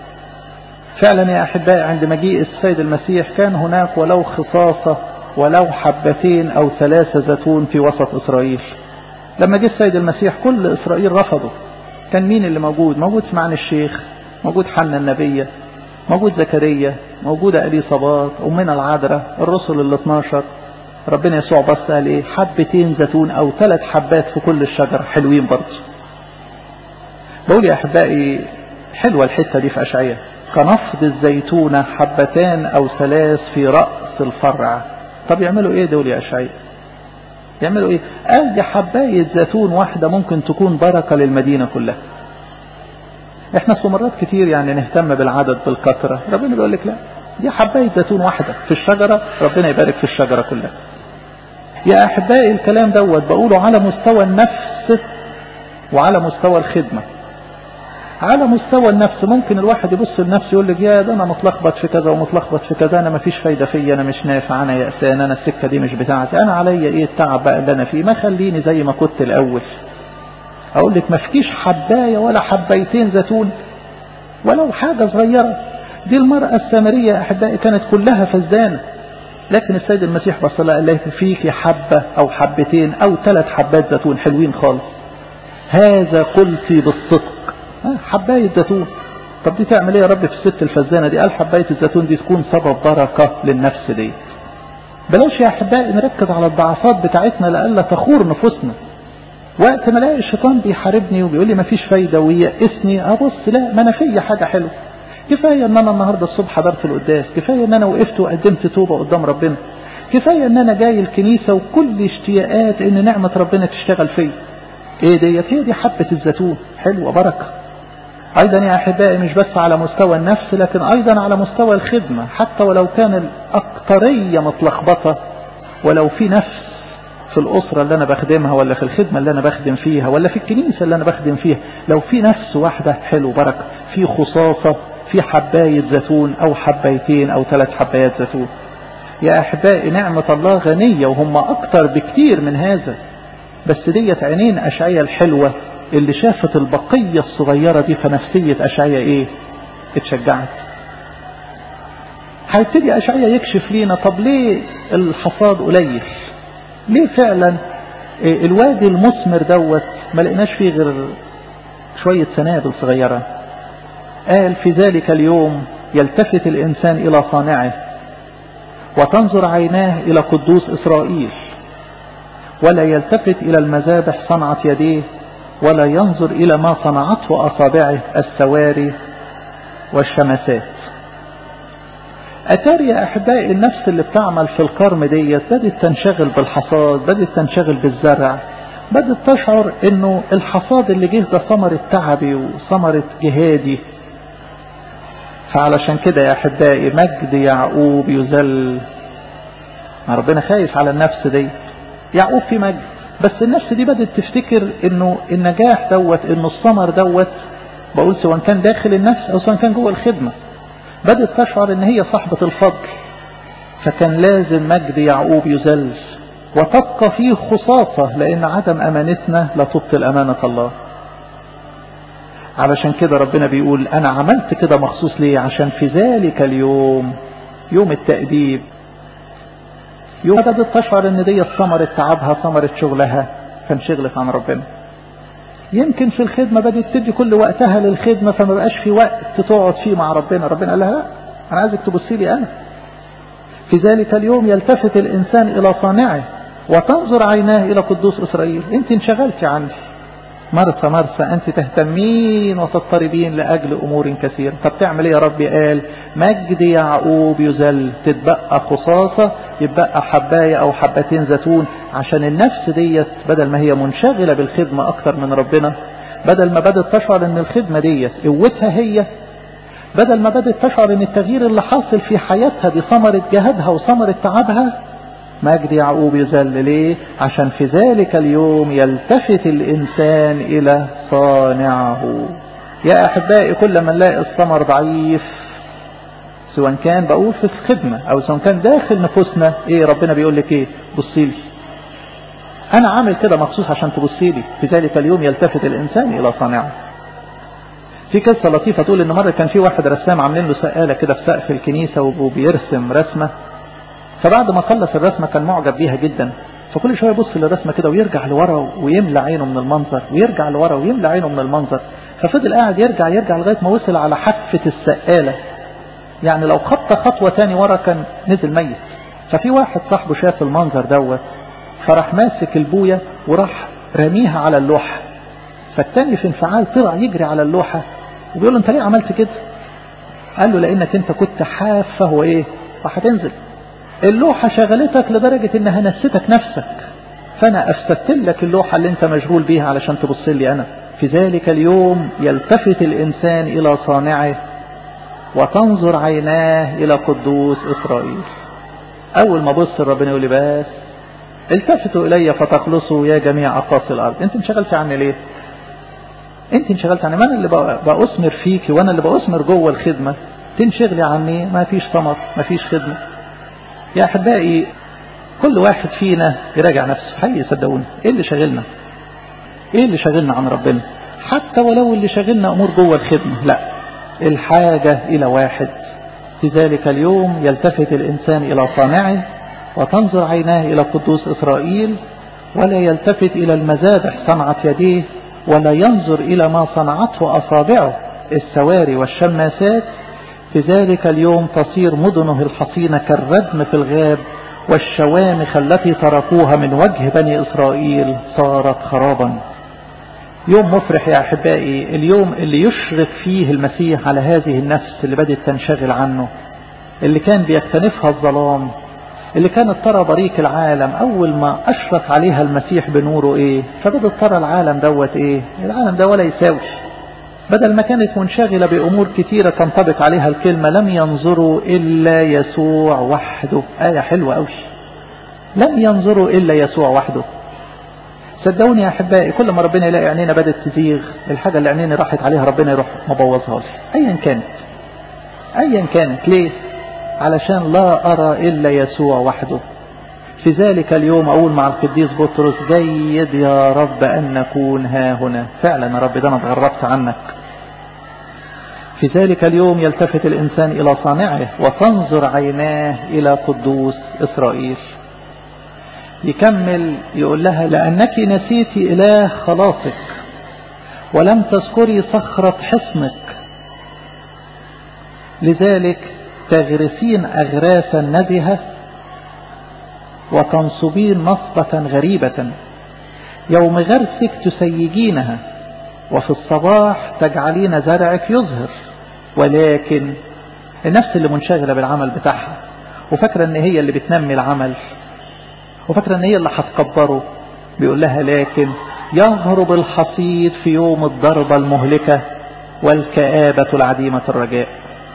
فعلا يا أحبائي عند مجيء السيد المسيح كان هناك ولو خصاصة، ولو حبتين أو ثلاثة زيتون في وسط إسرائيل. لما جه السيد المسيح كل إسرائيل رفضه. كان مين اللي موجود؟ موجود سمعان الشيخ، موجود حنا النبية، موجود زكريا، موجودة أليصابات، أمنا العذراء، الرسل ال اثناشر. ربنا يسوع بس قال ايه؟ حبتين زيتون أو ثلاث حبات في كل الشجر، حلوين برضه. بقول يا أحبائي حلوة الحتة دي في أشعياء، كنفض الزيتونة حبتان أو ثلاث في رأس الفرع. طب يعملوا ايه دول يا أشعياء؟ يعملوا ايه؟ قال دي حباية زيتون واحدة ممكن تكون بركة للمدينة كلها. احنا في مرات كتير يعني نهتم بالعدد بالكثرة، ربنا بيقول لك لا، دي حباية زيتون واحدة في الشجرة، ربنا يبارك في الشجرة كلها. يا أحبائي الكلام دوت بقوله على مستوى النفس وعلى مستوى الخدمة. على مستوى النفس ممكن الواحد يبص لنفسه يقول لك يا ده انا متلخبط في كذا ومتلخبط في كذا، انا مفيش فايدة فيا، انا مش نافع، انا يأسان، انا السكة دي مش بتاعتي، انا عليا ايه التعب بقى اللي انا فيه، ما خليني زي ما كنت الاول. اقول لك ما فيش حباية ولا حبايتين زيتون ولو حاجة صغيرة. دي المرأة السامرية احبائي كانت كلها فزدانة، لكن السيد المسيح بص لها قال لها فيك حبة او حبتين او ثلاث حبات زيتون حلوين خالص، هذا قلتي بالصدق. حباية زيتون. طب دي تعمل ايه يا رب في الست الفزانة دي؟ قال حباية الزيتون دي تكون سبب بركة للنفس دي. بلاش يا احبائي نركز على الضعفات بتاعتنا لألا تخور نفوسنا. وقت ما الاقي الشيطان بيحاربني وبيقول لي مفيش فايدة ويأسني، ابص لا، ما انا فيا حاجة حلوة. كفاية ان انا النهاردة الصبح حضرت القداس، كفاية ان انا وقفت وقدمت توبة قدام ربنا، كفاية ان انا جاي الكنيسة وكل اشتياقات ان نعمة ربنا تشتغل فيا. ايه ديت؟ هي دي حبة الزيتون، حلوة بركة. ايضا يا احبائي مش بس على مستوى النفس لكن ايضا على مستوى الخدمة، حتى ولو كان الاكترية متلخبطة، ولو في نفس في الاسرة اللي انا بخدمها ولا في الخدمة اللي انا بخدم فيها ولا في الكنيسة اللي انا بخدم فيها، لو في نفس واحدة حلو بركة، في خصاصة، في حباية زيتون او حبايتين او ثلاث حبايات زيتون. يا احبائي نعمة الله غنية وهم اكتر بكتير من هذا، بس ديت عينين اشعياء الحلوة اللي شافت البقية الصغيرة دي، فنفسية اشعياء ايه؟ اتشجعت. هيبتدي اشعياء يكشف لينا طب ليه الحصاد قليل؟ ليه فعلا الوادي المثمر دوت ما لقناش فيه غير شوية سنابل صغيرة؟ قال في ذلك اليوم يلتفت الانسان الى صانعه وتنظر عيناه الى قدوس اسرائيل، ولا يلتفت الى المذابح صنعت يديه، ولا ينظر الى ما صنعته اصابعه السواري والشمسات. اتاري يا احبائي النفس اللي بتعمل في الكرم ديت بدت تنشغل بالحصاد، بدت تنشغل بالزرع، بدت تشعر انه الحصاد اللي جه ده ثمرة تعبي وثمرة جهادي. فعلشان كده يا احبائي مجد يعقوب يذل. ربنا خايف على النفس دي. يعقوب في مجد، بس النفس دي بدت تفتكر انه النجاح دوت، انه الثمر دوت، بقول سواء كان داخل النفس او سواء كان جوه الخدمة، بدت تشعر ان هي صاحبة الفضل. فكان لازم مجد يعقوب يذل وتبقى فيه خصاصة، لان عدم امانتنا لا تبطل امانة الله. علشان كده ربنا بيقول انا عملت كده مخصوص ليه؟ عشان في ذلك اليوم، يوم التأديب، يوم بدت تشعر ان دي ثمرة تعبها، ثمرة شغلها، فانشغلت عن ربنا. يمكن في الخدمة بدت تدي كل وقتها للخدمة، فما بقاش في وقت تقعد فيه مع ربنا. ربنا قال لها لا، انا عايزك تبصي لي انا. في ذلك اليوم يلتفت الانسان الى صانعه وتنظر عيناه الى قدوس اسرائيل. انت انشغلتي عني مرسى مرسى، انت تهتمين وتضطربين لاجل امور كثيرة. طب تعمل ايه يا ربي؟ قال مجد يعقوب يذل، تتبقى خصاصة، يتبقى حباية او حبتين زيتون، عشان النفس ديت بدل ما هي منشغلة بالخدمة اكتر من ربنا، بدل ما بدت تشعر ان الخدمة ديت قوتها هي، بدل ما بدت تشعر ان التغيير اللي حاصل في حياتها دي ثمرة جهادها وثمرة تعبها، مجد يعقوب يذل. ليه؟ عشان في ذلك اليوم يلتفت الإنسان إلى صانعه. يا أحبائي كل ما نلاقي الثمر ضعيف، سواء كان بقول في الخدمة أو سواء كان داخل نفوسنا، إيه ربنا بيقول لك إيه؟ بصي لي، أنا عامل كده مخصوص عشان تبصي لي. في ذلك اليوم يلتفت الإنسان إلى صانعه. في قصة لطيفة تقول إن مرة كان في واحد رسام عاملين له سقالة كده في سقف الكنيسة وبيرسم رسمة، فبعد ما خلص الرسمة كان معجب بيها جدا، فكل شوية يبص للرسمة كده ويرجع لورا ويملى عينه من المنظر، ويرجع لورا ويملى عينه من المنظر. ففضل قاعد يرجع يرجع لغاية ما وصل على حافة السقالة، يعني لو خط خطوة تاني ورا كان نزل ميت. ففي واحد صاحبه شاف المنظر دوت، فراح ماسك البوية وراح رميها على اللوحة. فالتاني في انفعال طلع يجري على اللوحة وبيقول له انت ليه عملت كده؟ قال له لانك انت كنت حافة وايه وهتنزل. اللوحة شغلتك لدرجة انها نستك نفسك، فانا افسدت لك اللوحة اللي انت مشغول بيها علشان تبص لي انا. في ذلك اليوم يلتفت الانسان الى صانعه وتنظر عيناه الى قدوس اسرائيل. اول ما بص ربنا يقول لي بس التفتوا الي فتخلصوا يا جميع اقاصي الارض. انت انشغلت عني ليه؟ انت انشغلت عني، ما انا اللي بأثمر فيك وانا اللي بأثمر جوه الخدمة، تنشغلي عني، ما فيش ثمر، ما فيش خدمة. يا أحبائي كل واحد فينا يراجع نفسه، حقيقي صدقوني، ايه اللي شغلنا؟ ايه اللي شغلنا عن ربنا؟ حتى ولو اللي شغلنا امور جوه الخدمة، لا، الحاجة الى واحد. في ذلك اليوم يلتفت الانسان الى صانعه وتنظر عيناه الى قدوس اسرائيل، ولا يلتفت الى المذابح صنعت يديه، ولا ينظر الى ما صنعته اصابعه السواري والشماسات. في ذلك اليوم تصير مدنه الحصينة كالردم في الغاب، والشوامخ التي تركوها من وجه بني إسرائيل صارت خرابا. يوم مفرح يا أحبائي، اليوم اللي يشرق فيه المسيح على هذه النفس اللي بدأت تنشغل عنه، اللي كان بيكتنفها الظلام، اللي كانت ترى بريق العالم أول ما أشرق عليها المسيح بنوره إيه؟ فبدأت ترى العالم دوت إيه؟ العالم ده ولا يساوي. بدل ما كانت منشغلة بأمور كتيرة تنطبق عليها الكلمة لم ينظروا إلا يسوع وحده. آية حلوة أوي. لم ينظروا إلا يسوع وحده. صدقوني يا أحبائي كل ما ربنا يلاقي عينينا بدأت تزيغ الحاجة اللي عينينا راحت عليها ربنا يروح مبوظها لي أيا كانت أيا كانت. ليه؟ علشان لا أرى إلا يسوع وحده. في ذلك اليوم أقول مع القديس بطرس جيد يا رب أن نكون ها هنا. فعلا يا رب ده أنا اتغربت عنك. في ذلك اليوم يلتفت الإنسان إلى صانعه وتنظر عيناه إلى قدوس إسرائيل. يكمل يقول لها لأنك نسيت إله خلاصك ولم تذكري صخرة حصنك لذلك تغرسين أغراسا نزهة وتنصبين نصبة غريبة. يوم غرسك تسيجينها وفي الصباح تجعلين زرعك يظهر. ولكن النفس اللي منشغلة بالعمل بتاعها وفكرة ان هي اللي بتنمي العمل وفكرة ان هي اللي هتكبره بيقول لها لكن يهرب الحصيد في يوم الضربة المهلكة والكآبة العديمة الرجاء.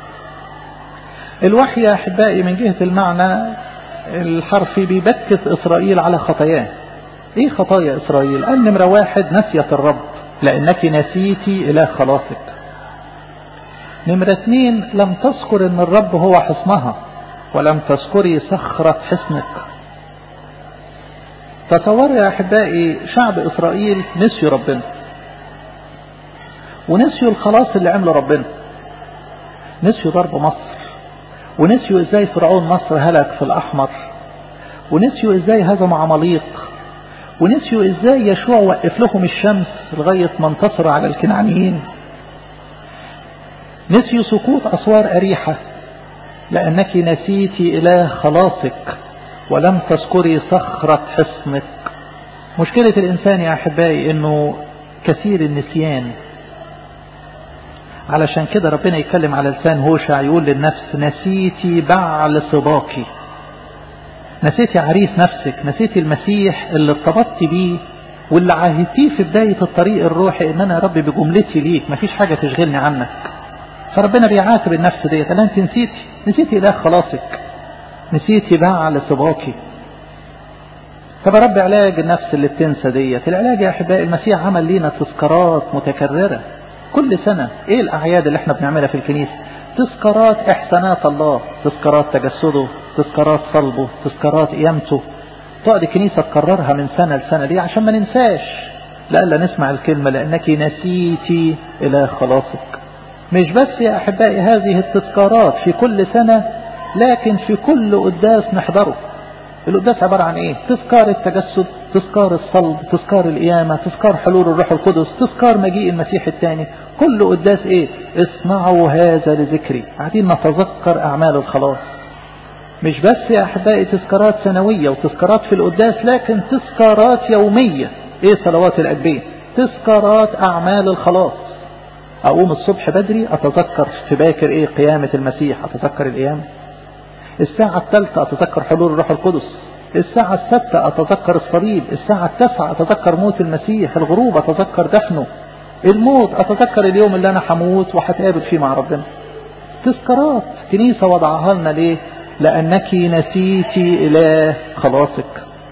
الوحي يا أحبائي من جهة المعنى الحرفي بيبكت إسرائيل على خطاياه. إيه خطايا إسرائيل؟ قال نمرة واحد نسيت الرب لأنك نسيتي إله خلاصك. نمرة اثنين لم تذكر أن الرب هو حصنها ولم تذكري صخرة حصنك. تصور يا أحبائي شعب إسرائيل نسيوا ربنا ونسيوا الخلاص اللي عمله ربنا. نسيوا ضرب مصر ونسيوا ازاي فرعون مصر هلك في الأحمر ونسيوا ازاي هزم عماليق ونسيوا ازاي يشوع وقف لهم الشمس لغاية ما انتصر على الكنعانيين. نسيوا سقوط أسوار أريحة لأنك نسيتي إله خلاصك ولم تذكري صخرة حصنك. مشكلة الإنسان يا أحبائي إنه كثير النسيان. علشان كده ربنا يتكلم على لسان هوشع يقول للنفس نسيتي بعل صباكي. نسيتي عريس نفسك، نسيتي المسيح اللي ارتبطتي بيه واللي عاهدتيه في بداية الطريق الروحي ان انا يا رب بجملتي ليك مفيش حاجة تشغلني عنك. فربنا بيعاتب النفس ديت قال انت نسيتي نسيتي اله خلاصك نسيتي بعل صباكي. طب يا رب علاج النفس اللي بتنسى ديت؟ العلاج يا احبائي المسيح عمل لينا تذكارات متكررة كل سنة. ايه الاعياد اللي احنا بنعملها في الكنيسة؟ تذكارات احسانات الله، تذكارات تجسده، تذكارات صلبه، تذكارات قيامته. تقعد الكنيسة تكررها من سنة لسنة. ليه؟ عشان ما ننساش لألا نسمع الكلمة لأنك نسيتي إله خلاصك. مش بس يا أحبائي هذه التذكارات في كل سنة لكن في كل قداس نحضره. القداس عبارة عن ايه؟ تذكار التجسد، تذكار الصلب، تذكار القيامة، تذكار حلول الروح القدس، تذكار مجيء المسيح الثاني. كل قداس ايه؟ اصنعوا هذا لذكري. قاعدين نتذكر اعمال الخلاص. مش بس يا احبائي تذكارات سنوية وتذكارات في القداس لكن تذكارات يومية. ايه صلوات الأجبية؟ تذكارات اعمال الخلاص. اقوم الصبح بدري اتذكر في باكر ايه؟ قيامة المسيح، اتذكر القيامة. الساعة الثالثة أتذكر حلول الروح القدس. الساعة السادسة أتذكر الصليب. الساعة التاسعة أتذكر موت المسيح. الغروب أتذكر دفنه. الموت أتذكر اليوم اللي أنا هموت وهتقابل فيه مع ربنا. تذكارات كنيسة وضعها لنا ليه؟ لأنك نسيتي إله خلاصك.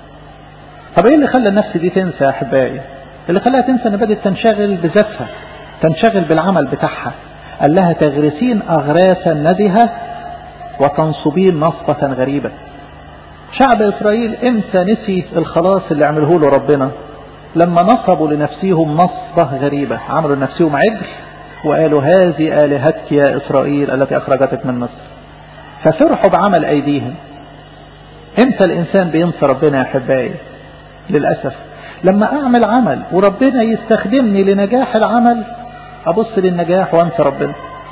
طب إيه اللي خلى النفس دي تنسى يا أحبائي؟ اللي خلاها تنسى إن بدأت تنشغل بذاتها، تنشغل بالعمل بتاعها. قال لها تغرسين أغراسا نزهة وتنصبين نصبة غريبة. شعب إسرائيل امتى نسي الخلاص اللي عمله له ربنا؟ لما نصبوا لنفسهم نصبة غريبة. عملوا لنفسهم عجل وقالوا هذه آلهتك يا إسرائيل التي أخرجتك من مصر. ففرحوا بعمل أيديهم. امتى الإنسان بينسى ربنا يا أحبائي؟ للأسف لما أعمل عمل وربنا يستخدمني لنجاح العمل أبص للنجاح وأنسى ربنا.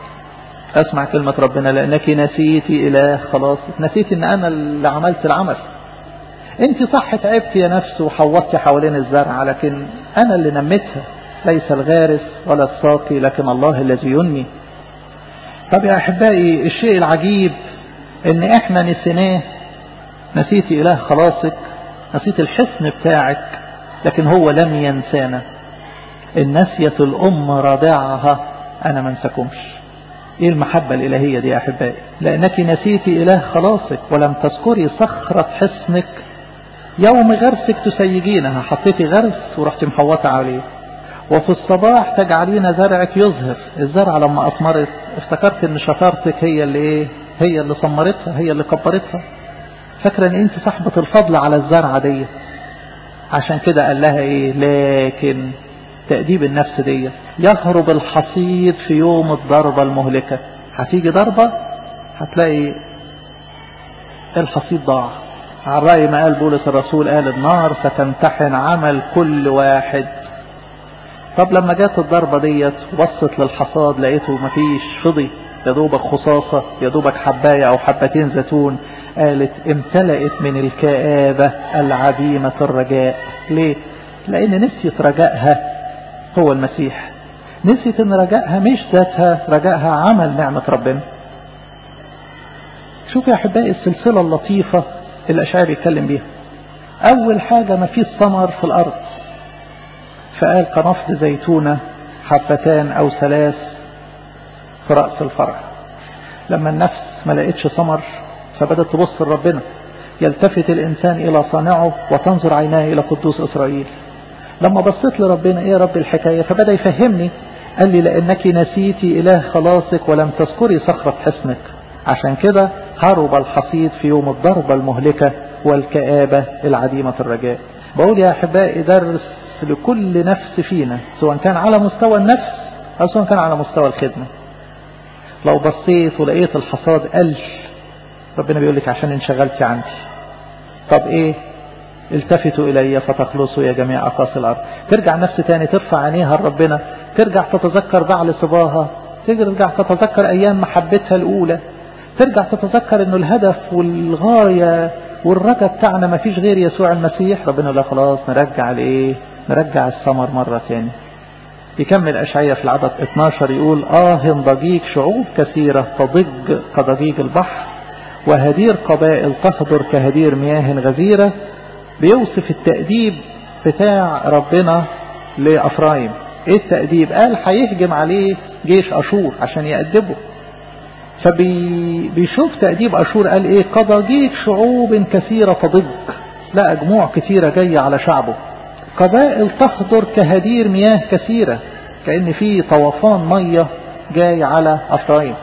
أسمع كلمة ربنا لأنك نسيتي إله خلاص. نسيت إن أنا اللي عملت العمل. أنت صح تعبت يا نفس وحوطت حوالين الزرع لكن أنا اللي نمتها. ليس الغارس ولا الساقي لكن الله الذي ينمي. طب يا أحبائي الشيء العجيب إن إحنا نسيناه نسيت إله خلاصك، نسيت الحصن بتاعك، لكن هو لم ينسانا. إن نسيت الأم رضاعها أنا ما انساكمش. إيه المحبة الإلهية دي يا أحبائي؟ لأنك نسيت إله خلاصك ولم تذكري صخرة حصنك، يوم غرسك تسيجينها. حطيتي غرس ورحت محوطة عليه، وفي الصباح تجعلين زرعك يظهر. الزرع لما أثمرت افتكرت ان شطارتك هي اللي ايه، هي اللي ثمرتها، هي اللي كبرتها. فاكرة ان انت صاحبة الفضل على الزرعة دي. عشان كده قال لها ايه؟ لكن تأديب النفس دي يهرب الحصيد في يوم الضربة المهلكة. هتيجي ضربة هتلاقي الحصيد ضاع. على رأي ما قال بولس الرسول، قال النار ستمتحن عمل كل واحد. طب لما جات الضربة ديت وبصت للحصاد لقيته مفيش، فضي يا دوبك خصاصة، يا دوبك حباية او حبتين زيتون. قالت امتلأت من الكآبة العديمة الرجاء. ليه؟ لان نسيت رجائها هو المسيح. نسيت ان رجائها مش ذاتها، رجائها عمل نعمة ربنا. شوف يا احبائي السلسلة اللطيفة اللي الاشعياء بيتكلم بيها. اول حاجة ما فيش ثمر في الارض، فقال كنفض زيتونة حبتان او ثلاث في رأس الفرع. لما النفس ما لقيتش ثمر فبدأت تبص لربنا. يلتفت الانسان الى صانعه وتنظر عيناه الى قدوس اسرائيل. لما بصيت لربنا ايه يا رب الحكاية، فبدأ يفهمني. قال لي لانك نسيتي اله خلاصك ولم تذكري صخرة حصنك، عشان كده هرب الحصيد في يوم الضربة المهلكة والكآبة العديمة الرجاء. بقول يا احبائي درس لكل نفس فينا، سواء كان على مستوى النفس او سواء كان على مستوى الخدمة. لو بصيت ولقيت الحصاد قل، ربنا بيقول لك عشان انشغلت عندي. طب ايه؟ التفتوا الي فتخلصوا يا جميع اقاصي الارض. ترجع نفس تاني ترفع عينيها لربنا، ترجع تتذكر بعل صباها، ترجع تتذكر ايام محبتها الاولى، ترجع تتذكر انه الهدف والغاية والرجاء بتاعنا ما فيش غير يسوع المسيح. ربنا لا خلاص نرجع الايه، نرجع الثمر مرة تاني. يكمل أشعياء في العدد اثناشر يقول آه ضجيج شعوب كثيرة تضج كضجيج البحر، وهدير قبائل تهدر كهدير مياه غزيرة. بيوصف التأديب بتاع ربنا لأفرايم. ايه التأديب؟ قال هيهجم عليه جيش أشور عشان يأدبه. فبيشوف تأديب أشور قال ايه؟ كضجيج شعوب كثيرة تضج. لا جموع كثيرة جاية على شعبه. قبائل تخضر كهدير مياه كثيرة، كأن في طوفان مية جاي على أفرايم.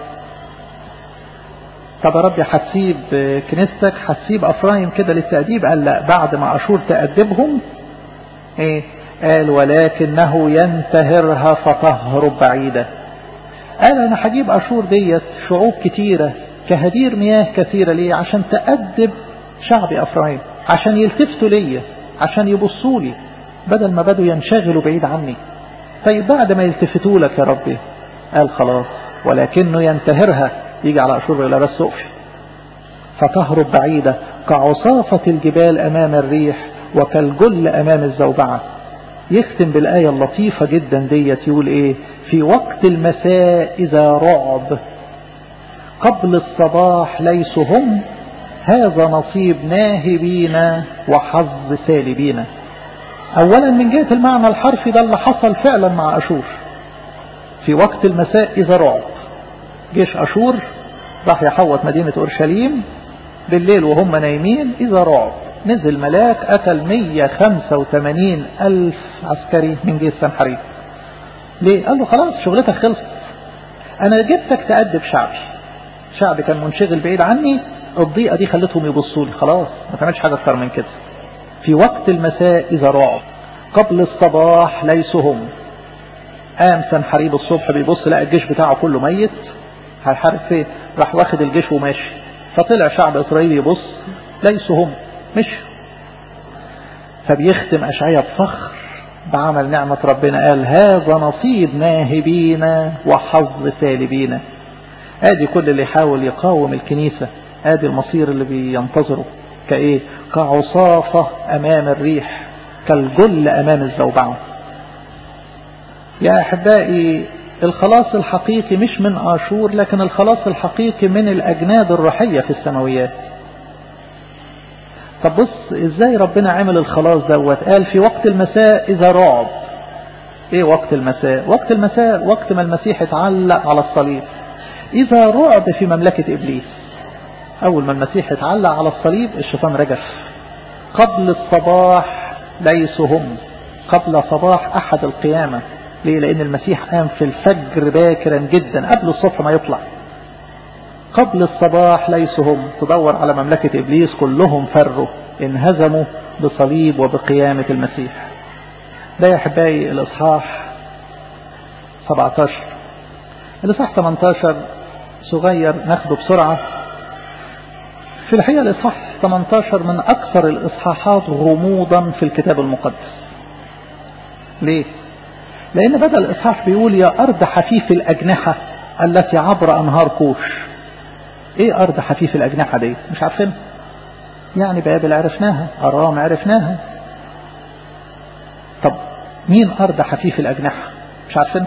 طب يا ربي هتسيب كنيستك، هتسيب أفرايم كده للتأديب؟ قال لا، بعد ما أشور تأدبهم ايه؟ قال ولكنه ينتهرها فتهرب بعيدة. قال انا هجيب أشور ديت شعوب كتيرة كهدير مياه كثيرة. ليه؟ عشان تأدب شعبي أفرايم، عشان يلتفتوا ليا، عشان يبصوا لي، بدل ما بدوا ينشغلوا بعيد عني. طيب بعد ما يلتفتوا لك يا ربي، قال خلاص ولكنه ينتهرها، يجي على أشور إلى راس سقفي فتهرب بعيدة كعصافة الجبال أمام الريح وكالجل أمام الزوبعة. يختم بالآية اللطيفة جدا ديت يقول ايه؟ في وقت المساء إذا رعب قبل الصباح ليس هم، هذا نصيب ناهبين وحظ سالبين. اولا من جهة المعنى الحرفي ده اللي حصل فعلا مع أشور. في وقت المساء إذا رعب، جيش أشور راح يحوط مدينة أورشليم بالليل وهم نايمين. إذا رعب نزل ملاك قتل مية وخمسة وثمانين ألف عسكري من جيش سنحريب. ليه؟ قال له خلاص شغلتك خلصت، أنا جبتك تأدب شعبي. شعبي كان منشغل بعيد عني، الضيقة دي خلتهم يبصوا لي، خلاص ما تعملش حاجة أكتر من كده. في وقت المساء إذا رعب قبل الصباح ليس هم. قام سنحريب الصبح بيبص لقى الجيش بتاعه كله ميت، هيحارب فين؟ راح واخد الجيش وماشي. فطلع شعب إسرائيل يبص ليس هم، مش. فبيختم أشعياء بفخر بعمل نعمة ربنا، قال هذا نصيب ناهبين وحظ سالبين. ادي كل اللي يحاول يقاوم الكنيسة، ادي المصير اللي بينتظره. كايه؟ كعصافة امام الريح، كالجل امام الزوبعة. يا احبائي الخلاص الحقيقي مش من آشور، لكن الخلاص الحقيقي من الاجناد الروحية في السماويات. طب بص ازاي ربنا عمل الخلاص دوت. قال في وقت المساء اذا رعب. ايه وقت المساء؟ وقت المساء وقت ما المسيح اتعلق على الصليب. اذا رعب في مملكة ابليس. اول ما المسيح اتعلق على الصليب الشيطان رجف. قبل الصباح ليسوا هم، قبل صباح احد القيامة. ليه؟ لان المسيح قام في الفجر باكرا جدا قبل الصبح ما يطلع. قبل الصباح ليسوا هم. تدور على مملكة ابليس كلهم فروا، انهزموا بصليب وبقيامة المسيح. ده يا احبائي الاصحاح سبعة عشر. الاصحاح ثمانية عشر صغير ناخده بسرعة. في الحقيقة الاصحاح ثمانية عشر من اكثر الاصحاحات غموضا في الكتاب المقدس. ليه؟ لان بدأ الاصحاح بيقول يا ارض حفيف الاجنحة التي عبر انهار كوش. ايه ارض حفيف الاجنحة دي؟ مش عارفين؟ يعني بابل عرفناها، ارام عرفناها. طب مين ارض حفيف الاجنحة؟ مش عارفين؟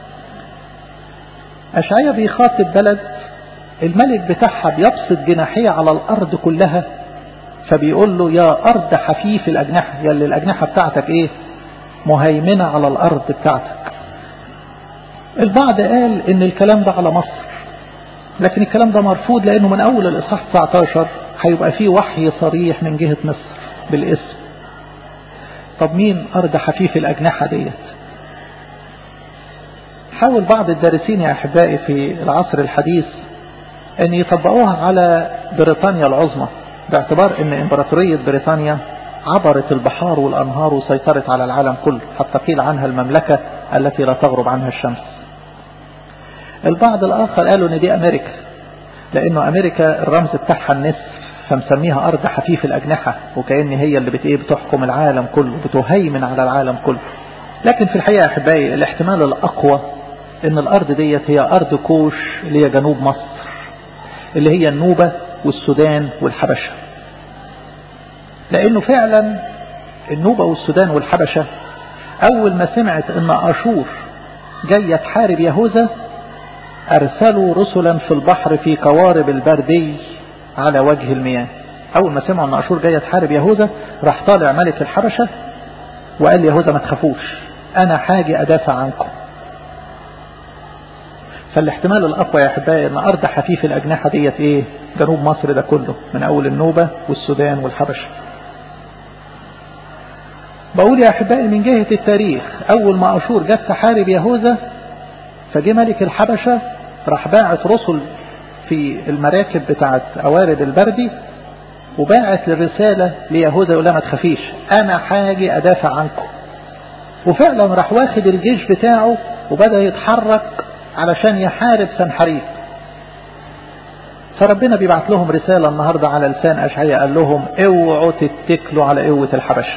اشعياء بيخاطب بلد الملك بتاعها بيبسط جناحيه على الارض كلها، فبيقول له يا ارض حفيف الاجنحة، يا اللي الاجنحة بتاعتك ايه؟ مهيمنة على الارض بتاعتك. البعض قال ان الكلام ده على مصر، لكن الكلام ده مرفوض، لانه من اول الاصحاح تسعة عشر هيبقى فيه وحي صريح من جهة مصر بالاسم. طب مين ارض حفيف الاجنحة ديت؟ حاول بعض الدارسين يا احبائي في العصر الحديث ان يطبقوها على بريطانيا العظمى، باعتبار ان امبراطورية بريطانيا عبرت البحار والانهار وسيطرت على العالم كله، حتى قيل عنها المملكة التي لا تغرب عنها الشمس. البعض الاخر قالوا ان دي امريكا، لانه امريكا الرمز بتاعها النسر، فمسميها ارض حفيف الاجنحة، وكأن هي اللي بت ايه بتحكم العالم كله، بتهيمن على العالم كله. لكن في الحقيقة يا احبائي الاحتمال الاقوى ان الارض ديت هي ارض كوش اللي هي جنوب مصر، اللي هي النوبة والسودان والحبشة. لانه فعلا النوبة والسودان والحبشة اول ما سمعت ان اشور جاية تحارب يهوذا ارسلوا رسلا في البحر في قوارب البردي على وجه المياه. اول ما سمعوا ان اشور جاية تحارب يهوذا راح طالع ملك الحبشة وقال يهوذا ما تخافوش، انا حاجة ادافع عنكم. فالاحتمال الاقوى يا احبائي ان ارض حفيف الاجنحة ديت ايه؟ جنوب مصر ده كله، من اول النوبة والسودان والحبشة. بقول يا احبائي من جهة التاريخ اول ما اشور جت تحارب يهوذا فجي ملك الحبشة راح باعت رسل في المراكب بتاعت قوارب البردي، وباعت الرسالة ليهوذا يقول لها ما تخافيش انا حاجي ادافع عنكم. وفعلا راح واخد الجيش بتاعه وبدأ يتحرك علشان يحارب سنحريب. فربنا بيبعت لهم رسالة النهاردة على لسان اشعياء، قال لهم اوعوا تتكلوا على قوة الحبشة.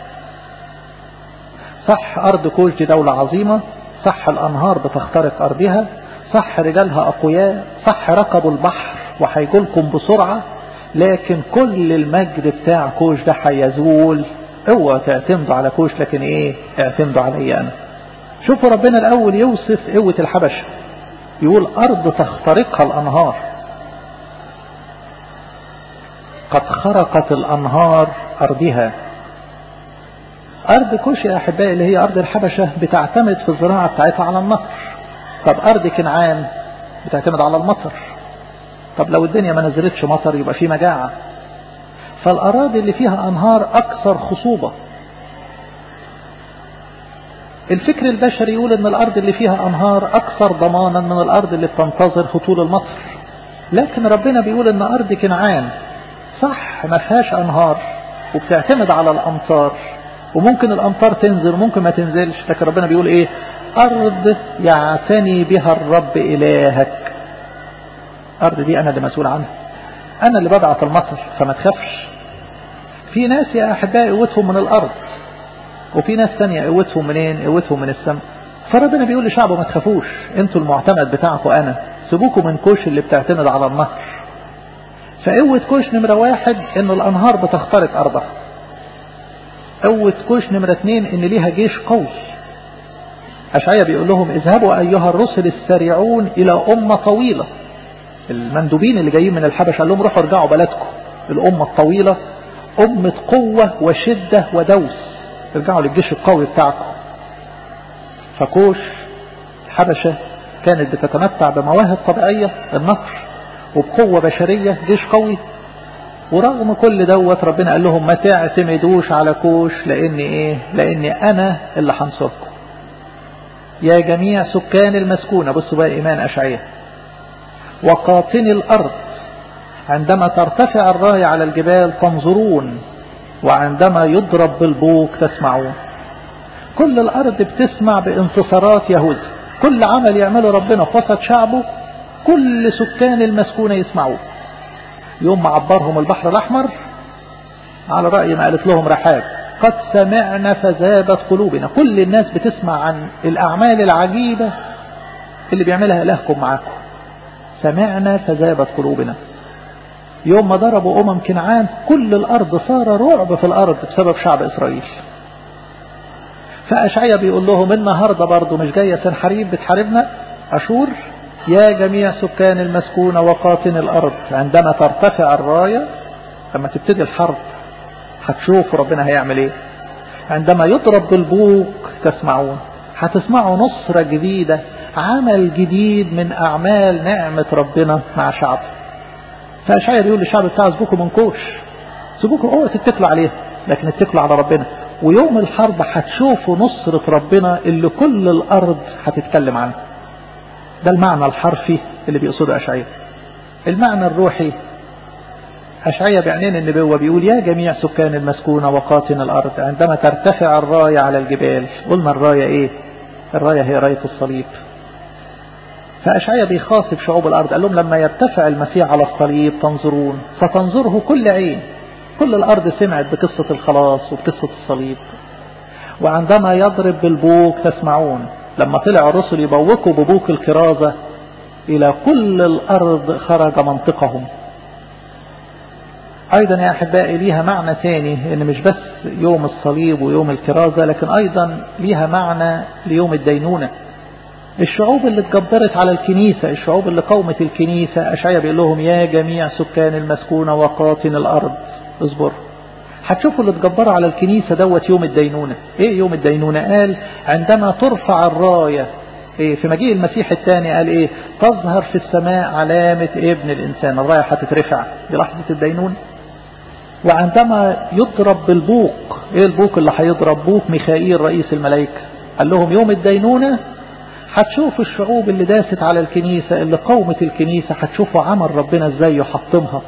صح ارض كوش دي دولة عظيمة، صح الانهار بتخترق ارضها، صح رجالها اقوياء، صح ركبوا البحر وهيجولكم بسرعة، لكن كل المجد بتاع كوش ده هيزول. اوعوا تعتمدوا على كوش، لكن ايه؟ اعتمدوا علي انا. شوفوا ربنا الاول يوصف قوة الحبشة، يقول ارض تخترقها الانهار. قد خرقت الانهار ارضها. ارض كوش يا احبائي اللي هي ارض الحبشة بتعتمد في الزراعة بتاعتها على المطر. طب ارض كنعان بتعتمد على المطر. طب لو الدنيا ما نزلتش مطر يبقى في مجاعة. فالاراضي اللي فيها انهار اكثر خصوبة. الفكر البشري يقول ان الارض اللي فيها انهار اكثر ضمانا من الارض اللي بتنتظر هطول المطر. لكن ربنا بيقول ان ارض كنعان صح ما فيهاش انهار وبتعتمد على الامطار، وممكن الامطار تنزل وممكن ما تنزلش، لكن ربنا بيقول ايه؟ ارض يعتني بها الرب الهك. ارض دي انا اللي مسؤول عنها، انا اللي ببعت المطر، فما تخافش. في ناس يا احبائي قوتهم من الارض، وفي ناس تانية قوتهم منين؟ قوتهم من السماء. فربنا بيقول لشعبه ما تخافوش، انتوا المعتمد بتاعكم انا، سيبوكم من كوش اللي بتعتمد على النهر. فقوة كوش نمرة واحد ان الانهار بتخترق ارضها. قوة كوش نمرة اثنين ان ليها جيش قوي. اشعياء بيقول لهم اذهبوا ايها الرسل السريعون الى امة طويلة. المندوبين اللي جايين من الحبشة قال لهم روحوا ارجعوا بلدكم، الامة الطويلة أمة قوة وشدة ودوس، ارجعوا للجيش القوي بتاعكم. فكوش الحبشة كانت بتتمتع بمواهب طبيعية، النصر، وبقوة بشرية، جيش قوي. ورغم كل دوت ربنا قال لهم ما تعتمدوش على كوش، لان ايه؟ لان انا اللي هنصركم يا جميع سكان المسكونة. بصوا بقى ايمان اشعياء. وقاطني الارض، عندما ترتفع الراية على الجبال تنظرون، وعندما يضرب بالبوق تسمعون. كل الارض بتسمع بانتصارات يهوذا، كل عمل يعمله ربنا في وسط شعبه كل سكان المسكونة يسمعوه. يوم ما عبرهم البحر الأحمر على رأي ما قالت لهم رحاب، قد سمعنا فذابت قلوبنا. كل الناس بتسمع عن الأعمال العجيبة اللي بيعملها إلهكم معاكم. سمعنا فذابت قلوبنا. يوم ما ضربوا أمم كنعان كل الأرض صار رعب في الأرض بسبب شعب إسرائيل. فأشعياء بيقول لهم النهاردة برضو مش جاية سنحريب بتحاربنا أشور، يا جميع سكان المسكونة وقاطن الأرض، عندما ترتفع الراية، لما تبتدي الحرب هتشوفوا ربنا هيعمل ايه. عندما يضرب بالبوق تسمعون، هتسمعوا نصرة جديدة، عمل جديد من أعمال نعمة ربنا مع شعب. فأشعياء بيقول للشعب بتاع سيبوكوا من كوش، سيبوكوا اوعوا تتكلوا عليه، لكن اتكلوا على ربنا. ويوم الحرب هتشوفوا نصرة ربنا اللي كل الأرض هتتكلم عنه. ده المعنى الحرفي اللي بيقصده أشعياء. المعنى الروحي، أشعياء بعنين النبوة بيقول يا جميع سكان المسكونة وقاطن الأرض، عندما ترتفع الراية على الجبال. قلنا الراية ايه؟ الراية هي راية الصليب. فأشعياء بيخاطب شعوب الأرض، قال لهم لما يرتفع المسيح على الصليب تنظرون، فتنظره كل عين. كل الأرض سمعت بقصة الخلاص وبقصة الصليب. وعندما يضرب بالبوق تسمعون، لما طلع الرسل يبوقوا ببوق الكرازة إلى كل الأرض خرج منطقهم. أيضا يا أحبائي ليها معنى ثاني، إن مش بس يوم الصليب ويوم الكرازة، لكن أيضا ليها معنى ليوم الدينونة. الشعوب اللي اتجبرت على الكنيسة، الشعوب اللي قومت الكنيسة، أشعياء بيقول لهم يا جميع سكان المسكونة وقاطن الأرض اصبر. هتشوفوا اللي اتجبروا على الكنيسة دوت يوم الدينونة. ايه يوم الدينونة؟ قال عندما ترفع الراية إيه في مجيء المسيح الثاني، قال ايه؟ تظهر في السماء علامة ابن الإنسان. الراية هتترفع، دي لحظة الدينونة. وعندما يضرب بالبوق، ايه البوق اللي هيضرب؟ بوق ميخائيل رئيس الملائكة. قال لهم يوم الدينونة هتشوفوا الشعوب اللي داست على الكنيسة، اللي قومت الكنيسة، هتشوفوا عمل ربنا ازاي يحطمها.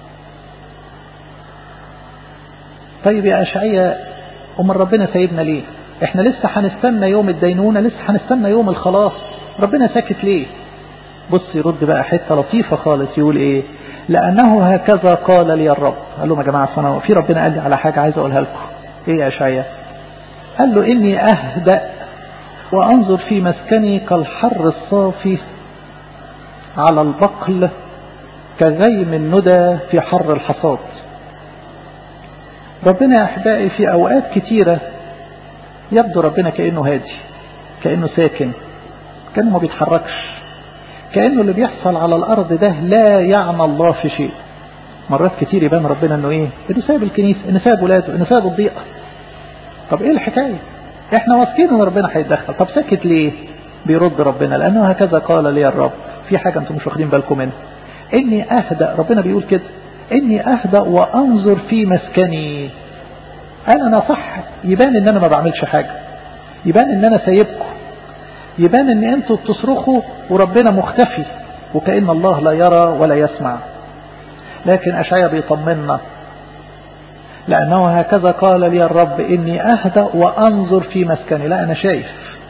طيب يا أشعياء، أمال ربنا سايبنا ليه؟ احنا لسه هنستنى يوم الدينونة، لسه هنستنى يوم الخلاص، ربنا ساكت ليه؟ بص يرد بقى حتة لطيفة خالص، يقول ايه؟ لأنه هكذا قال لي الرب. قال لهم يا جماعة صنعوا في ربنا قال لي على حاجة عايز أقولها لكم. ايه يا أشعياء؟ قال له إني أهدأ وأنظر في مسكني كالحر الصافي على البقل، كغيم الندى في حر الحصاد. ربنا يا أحبائي في أوقات كتيرة يبدو ربنا كأنه هادي، كأنه ساكن، كأنه ما بيتحركش، كأنه اللي بيحصل على الأرض ده لا يعني الله في شيء. مرات كتير يبان ربنا انه ايه؟ انه سايب الكنيسة، انه سايب ولاده، انه سايب الضيقة. طب ايه الحكاية؟ احنا واثقين ان ربنا هيتدخل، طب ساكت ليه؟ بيرد ربنا لأنه هكذا قال لي الرب. في حاجة انتم مش واخدين بالكم منها، اني اهدأ. ربنا بيقول كده اني اهدأ وانظر في مسكني. انا انا صح، يبان ان انا ما بعملش حاجة، يبان ان انا سايبكم، يبان ان انتوا بتصرخوا وربنا مختفي وكأن الله لا يرى ولا يسمع. لكن أشعياء بيطمنا، لأنه هكذا قال لي الرب إني أهدأ وأنظر في مسكني. لا أنا شايف،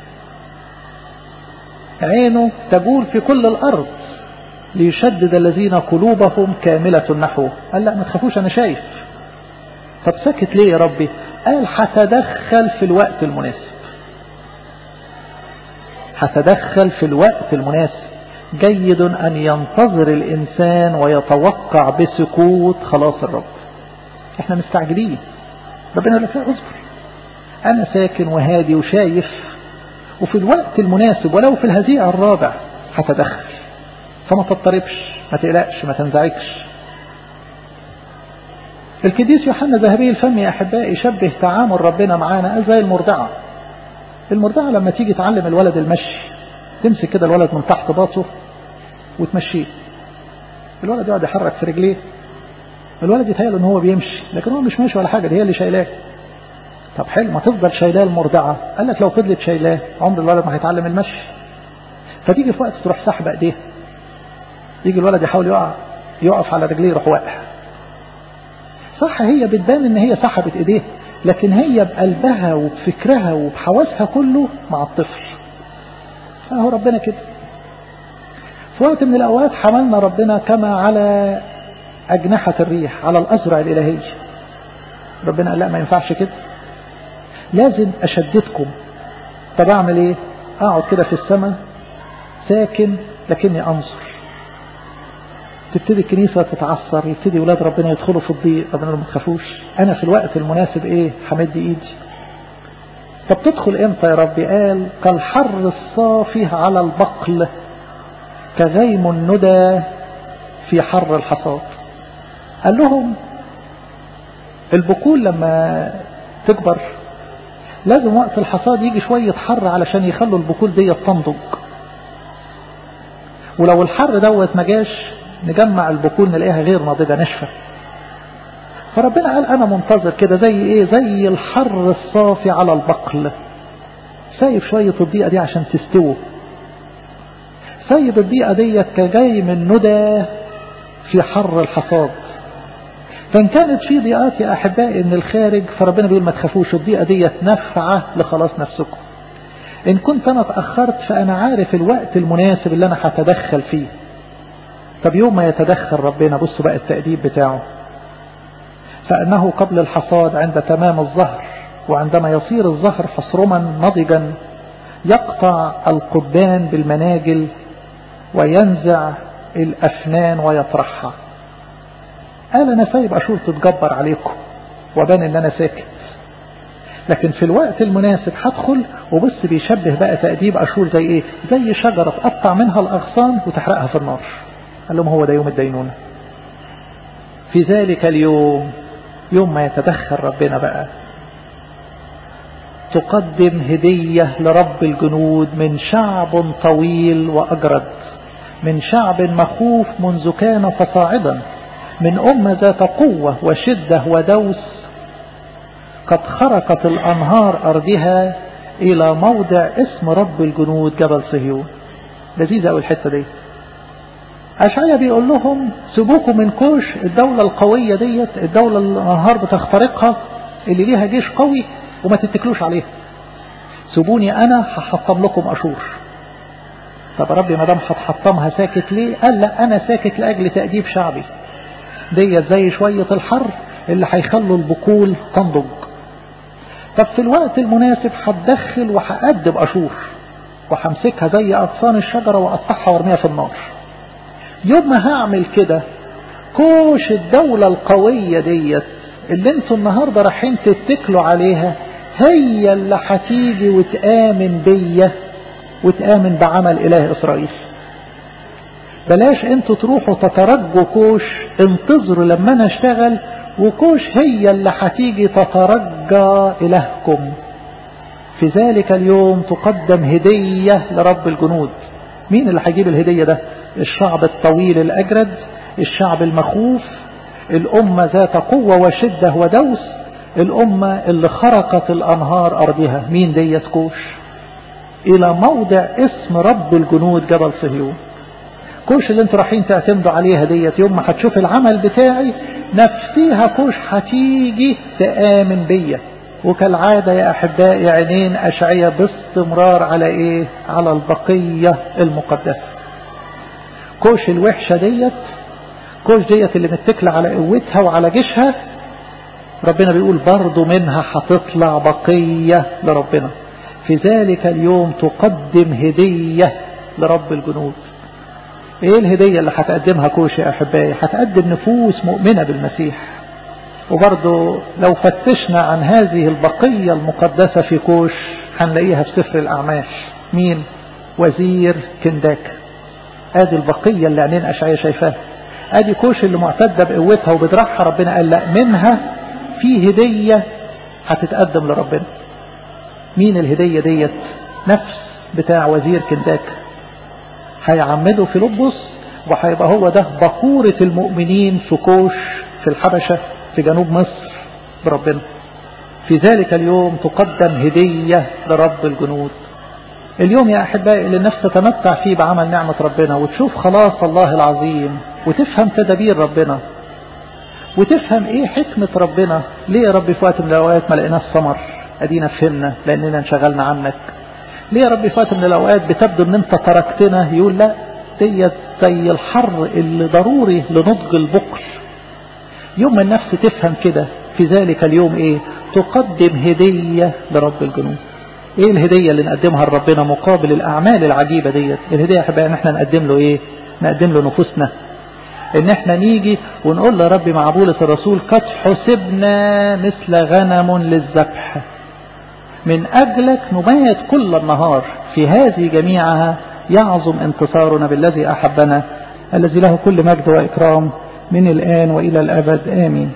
عينه تجول في كل الأرض ليشدد الذين قلوبهم كاملة نحوه. قال لا ما تخافوش أنا شايف. طب سكت ليه يا ربي؟ قال هتدخل في الوقت المناسب، هتدخل في الوقت المناسب. جيد أن ينتظر الإنسان ويتوقع بسكوت خلاص الرب. احنا مستعجلين، ربنا يقول لك لا اصبر، أنا ساكن وهادي وشايف، وفي الوقت المناسب ولو في الهزيع الرابع هتدخل. فما تضطربش، ما تقلقش، ما تنزعجش. القديس يوحنا ذهبي الفم يا أحبائي شبه تعامل ربنا معانا زي المرضعة. المرضعة لما تيجي تعلم الولد المشي تمسك كده الولد من تحت باطه وتمشيه، الولد يقعد يحرك في رجليه، الولد يتهيأ ان هو بيمشي لكن هو مش ماشي ولا حاجة، دي هي اللي شايلاه. طب حلو، ما تفضل شايلاه المرضعة. قال لك لو فضلت شايلاه عمر الولد ما هيتعلم المشي. فتيجي في وقت تروح سحب ايديه، يجي الولد يحاول يقع يقف على رجليه يروح واقع. صح هي بتبان ان هي سحبت ايديه لكن هي بقلبها وبفكرها وبحواسها كله مع الطفل. اهو ربنا كده في وقت من الاوقات حملنا ربنا كما على اجنحة الريح على الازرع الالهية. ربنا قال لا ما ينفعش كده، لازم اشددكم. طب اعمل ايه؟ اقعد كده في السماء ساكن لكني انظر. تبتدي الكنيسة تتعثر، يبتدي ولاد ربنا يدخلوا في الضيق، ربنا ما تخافوش انا في الوقت المناسب ايه همد ايدي. طب تدخل امتى يا ربي؟ قال كالحر الصافي على البقل كغيم الندى في حر الحصاد. قال لهم البقول لما تكبر لازم وقت الحصاد يجي شوية حر علشان يخلوا البقول دي تنضج، ولو الحر دوت ما جاش نجمع البقول نلاقيها غير ناضجة ناشفة. فربنا قال انا منتظر كده زي ايه؟ زي الحر الصافي على البقل، سايب شوية الضيقة دي عشان تستوي، سايب الضيقة دي كجاي من ندى في حر الحصاد. فان كانت في ضيقات يا احبائي من الخارج فربنا بيقول ما تخافوش، الضيقة دي نفعة لخلاص نفسكم. ان كنت انا اتأخرت فانا عارف الوقت المناسب اللي انا هتدخل فيه. طب يوم ما يتدخل ربنا بصوا بقى التأديب بتاعه، فانه قبل الحصاد عند تمام الظهر وعندما يصير الظهر حصرما نضجا يقطع القبان بالمناجل وينزع الأفنان ويطرحها. قال أنا سايب أشور تتجبر عليكم وبان إن أنا ساكت، لكن في الوقت المناسب هدخل. وبص بيشبه بقى تأديب أشور زي إيه؟ زي شجرة تقطع منها الأغصان وتحرقها في النار. قال لهم هو ده يوم الدينونة. في ذلك اليوم يوم ما يتدخل ربنا بقى تقدم هدية لرب الجنود من شعب طويل وأجرد، من شعب مخوف منذ كان فصاعدا، من أمة ذات قوة وشدة ودوس، قد خرقت الأنهار أرضها إلى موضع اسم رب الجنود جبل صهيون. لذيذة أول الحتة دي. أشعيا بيقول لهم سيبوكم من كوش الدولة القوية ديت، الدولة اللي الأنهار بتخترقها اللي ليها جيش قوي وما تتكلوش عليها، سيبوني أنا هحطم لكم أشور. طب ربي ما دام هتحطمها ساكت ليه؟ قال لا أنا ساكت لأجل تأديب شعبي. ديت زي شوية الحر اللي هيخلوا البقول تنضج. طب في الوقت المناسب هتدخل وهأدب أشور وهمسكها زي أغصان الشجرة وأقطعها وارميها في النار. يوم ما هعمل كده كوش الدولة القوية ديت اللي انتوا النهاردة رايحين تتكلوا عليها هي اللي هتيجي وتآمن بيا وتآمن بعمل إله إسرائيل. بلاش انتوا تروحوا تترجوا كوش، انتظروا لما انا اشتغل وكوش هي اللي هتيجي تترجى إلهكم. في ذلك اليوم تقدم هدية لرب الجنود. مين اللي هيجيب الهدية ده؟ الشعب الطويل الأجرد، الشعب المخوف، الأمة ذات قوة وشدة ودوس، الأمة اللي خرقت الأنهار أرضها. مين ديت كوش؟ إلى موضع اسم رب الجنود جبل صهيون. كوش اللي انتوا رايحين تعتمدوا عليها ديت يوم ما هتشوف العمل بتاعي نفسيها كوش هتيجي تآمن بيا. وكالعادة يا أحبائي عينين أشعيا باستمرار على إيه؟ على البقية المقدسة. كوش الوحشة ديت، كوش ديت اللي متكلة على قوتها وعلى جيشها، ربنا بيقول برضو منها هتطلع بقية لربنا. في ذلك اليوم تقدم هدية لرب الجنود. ايه الهدية اللي هتقدمها كوش يا أحبائي؟ هتقدم نفوس مؤمنة بالمسيح. وبرضو لو فتشنا عن هذه البقية المقدسة في كوش هنلاقيها في سفر الأعمال. مين؟ وزير كنداك. هذه البقية اللي عينين أشعيا شايفاها. ادي كوش اللي معتدة بقوتها وبدرعها، ربنا قال لا، منها في هدية هتتقدم لربنا. مين الهدية ديت؟ نفس بتاع وزير كنتاك، هيعمده في لبس، وهيبقى هو ده بخورة المؤمنين في كوش في الحبشة في جنوب مصر بربنا. في ذلك اليوم تقدم هدية لرب الجنود. اليوم يا أحبائي اللي النفس تتمتع فيه بعمل نعمة ربنا، وتشوف خلاص الله العظيم، وتفهم تدابير ربنا، وتفهم ايه حكمة ربنا. ليه يا رب في وقت من الأوقات ما لقيناش ثمر؟ ادينا فهمنا لأننا انشغلنا عنك. ليه يا رب في وقت من الأوقات بتبدو ان انت تركتنا؟ يقول لا، ديت زي الحر اللي ضروري لنضج البقر. يوم ما النفس تفهم كده، في ذلك اليوم ايه؟ تقدم هدية لرب الجنود. ايه الهدية اللي نقدمها لربنا مقابل الاعمال العجيبة ديت؟ الهدية يا حبايبي ان احنا نقدم له ايه؟ نقدم له نفوسنا، ان احنا نيجي ونقول له ربي مع بولس الرسول قد حسبنا مثل غنم للذبح، من اجلك نبيت كل النهار، في هذه جميعها يعظم انتصارنا بالذي احبنا، الذي له كل مجد واكرام من الان والى الابد، امين.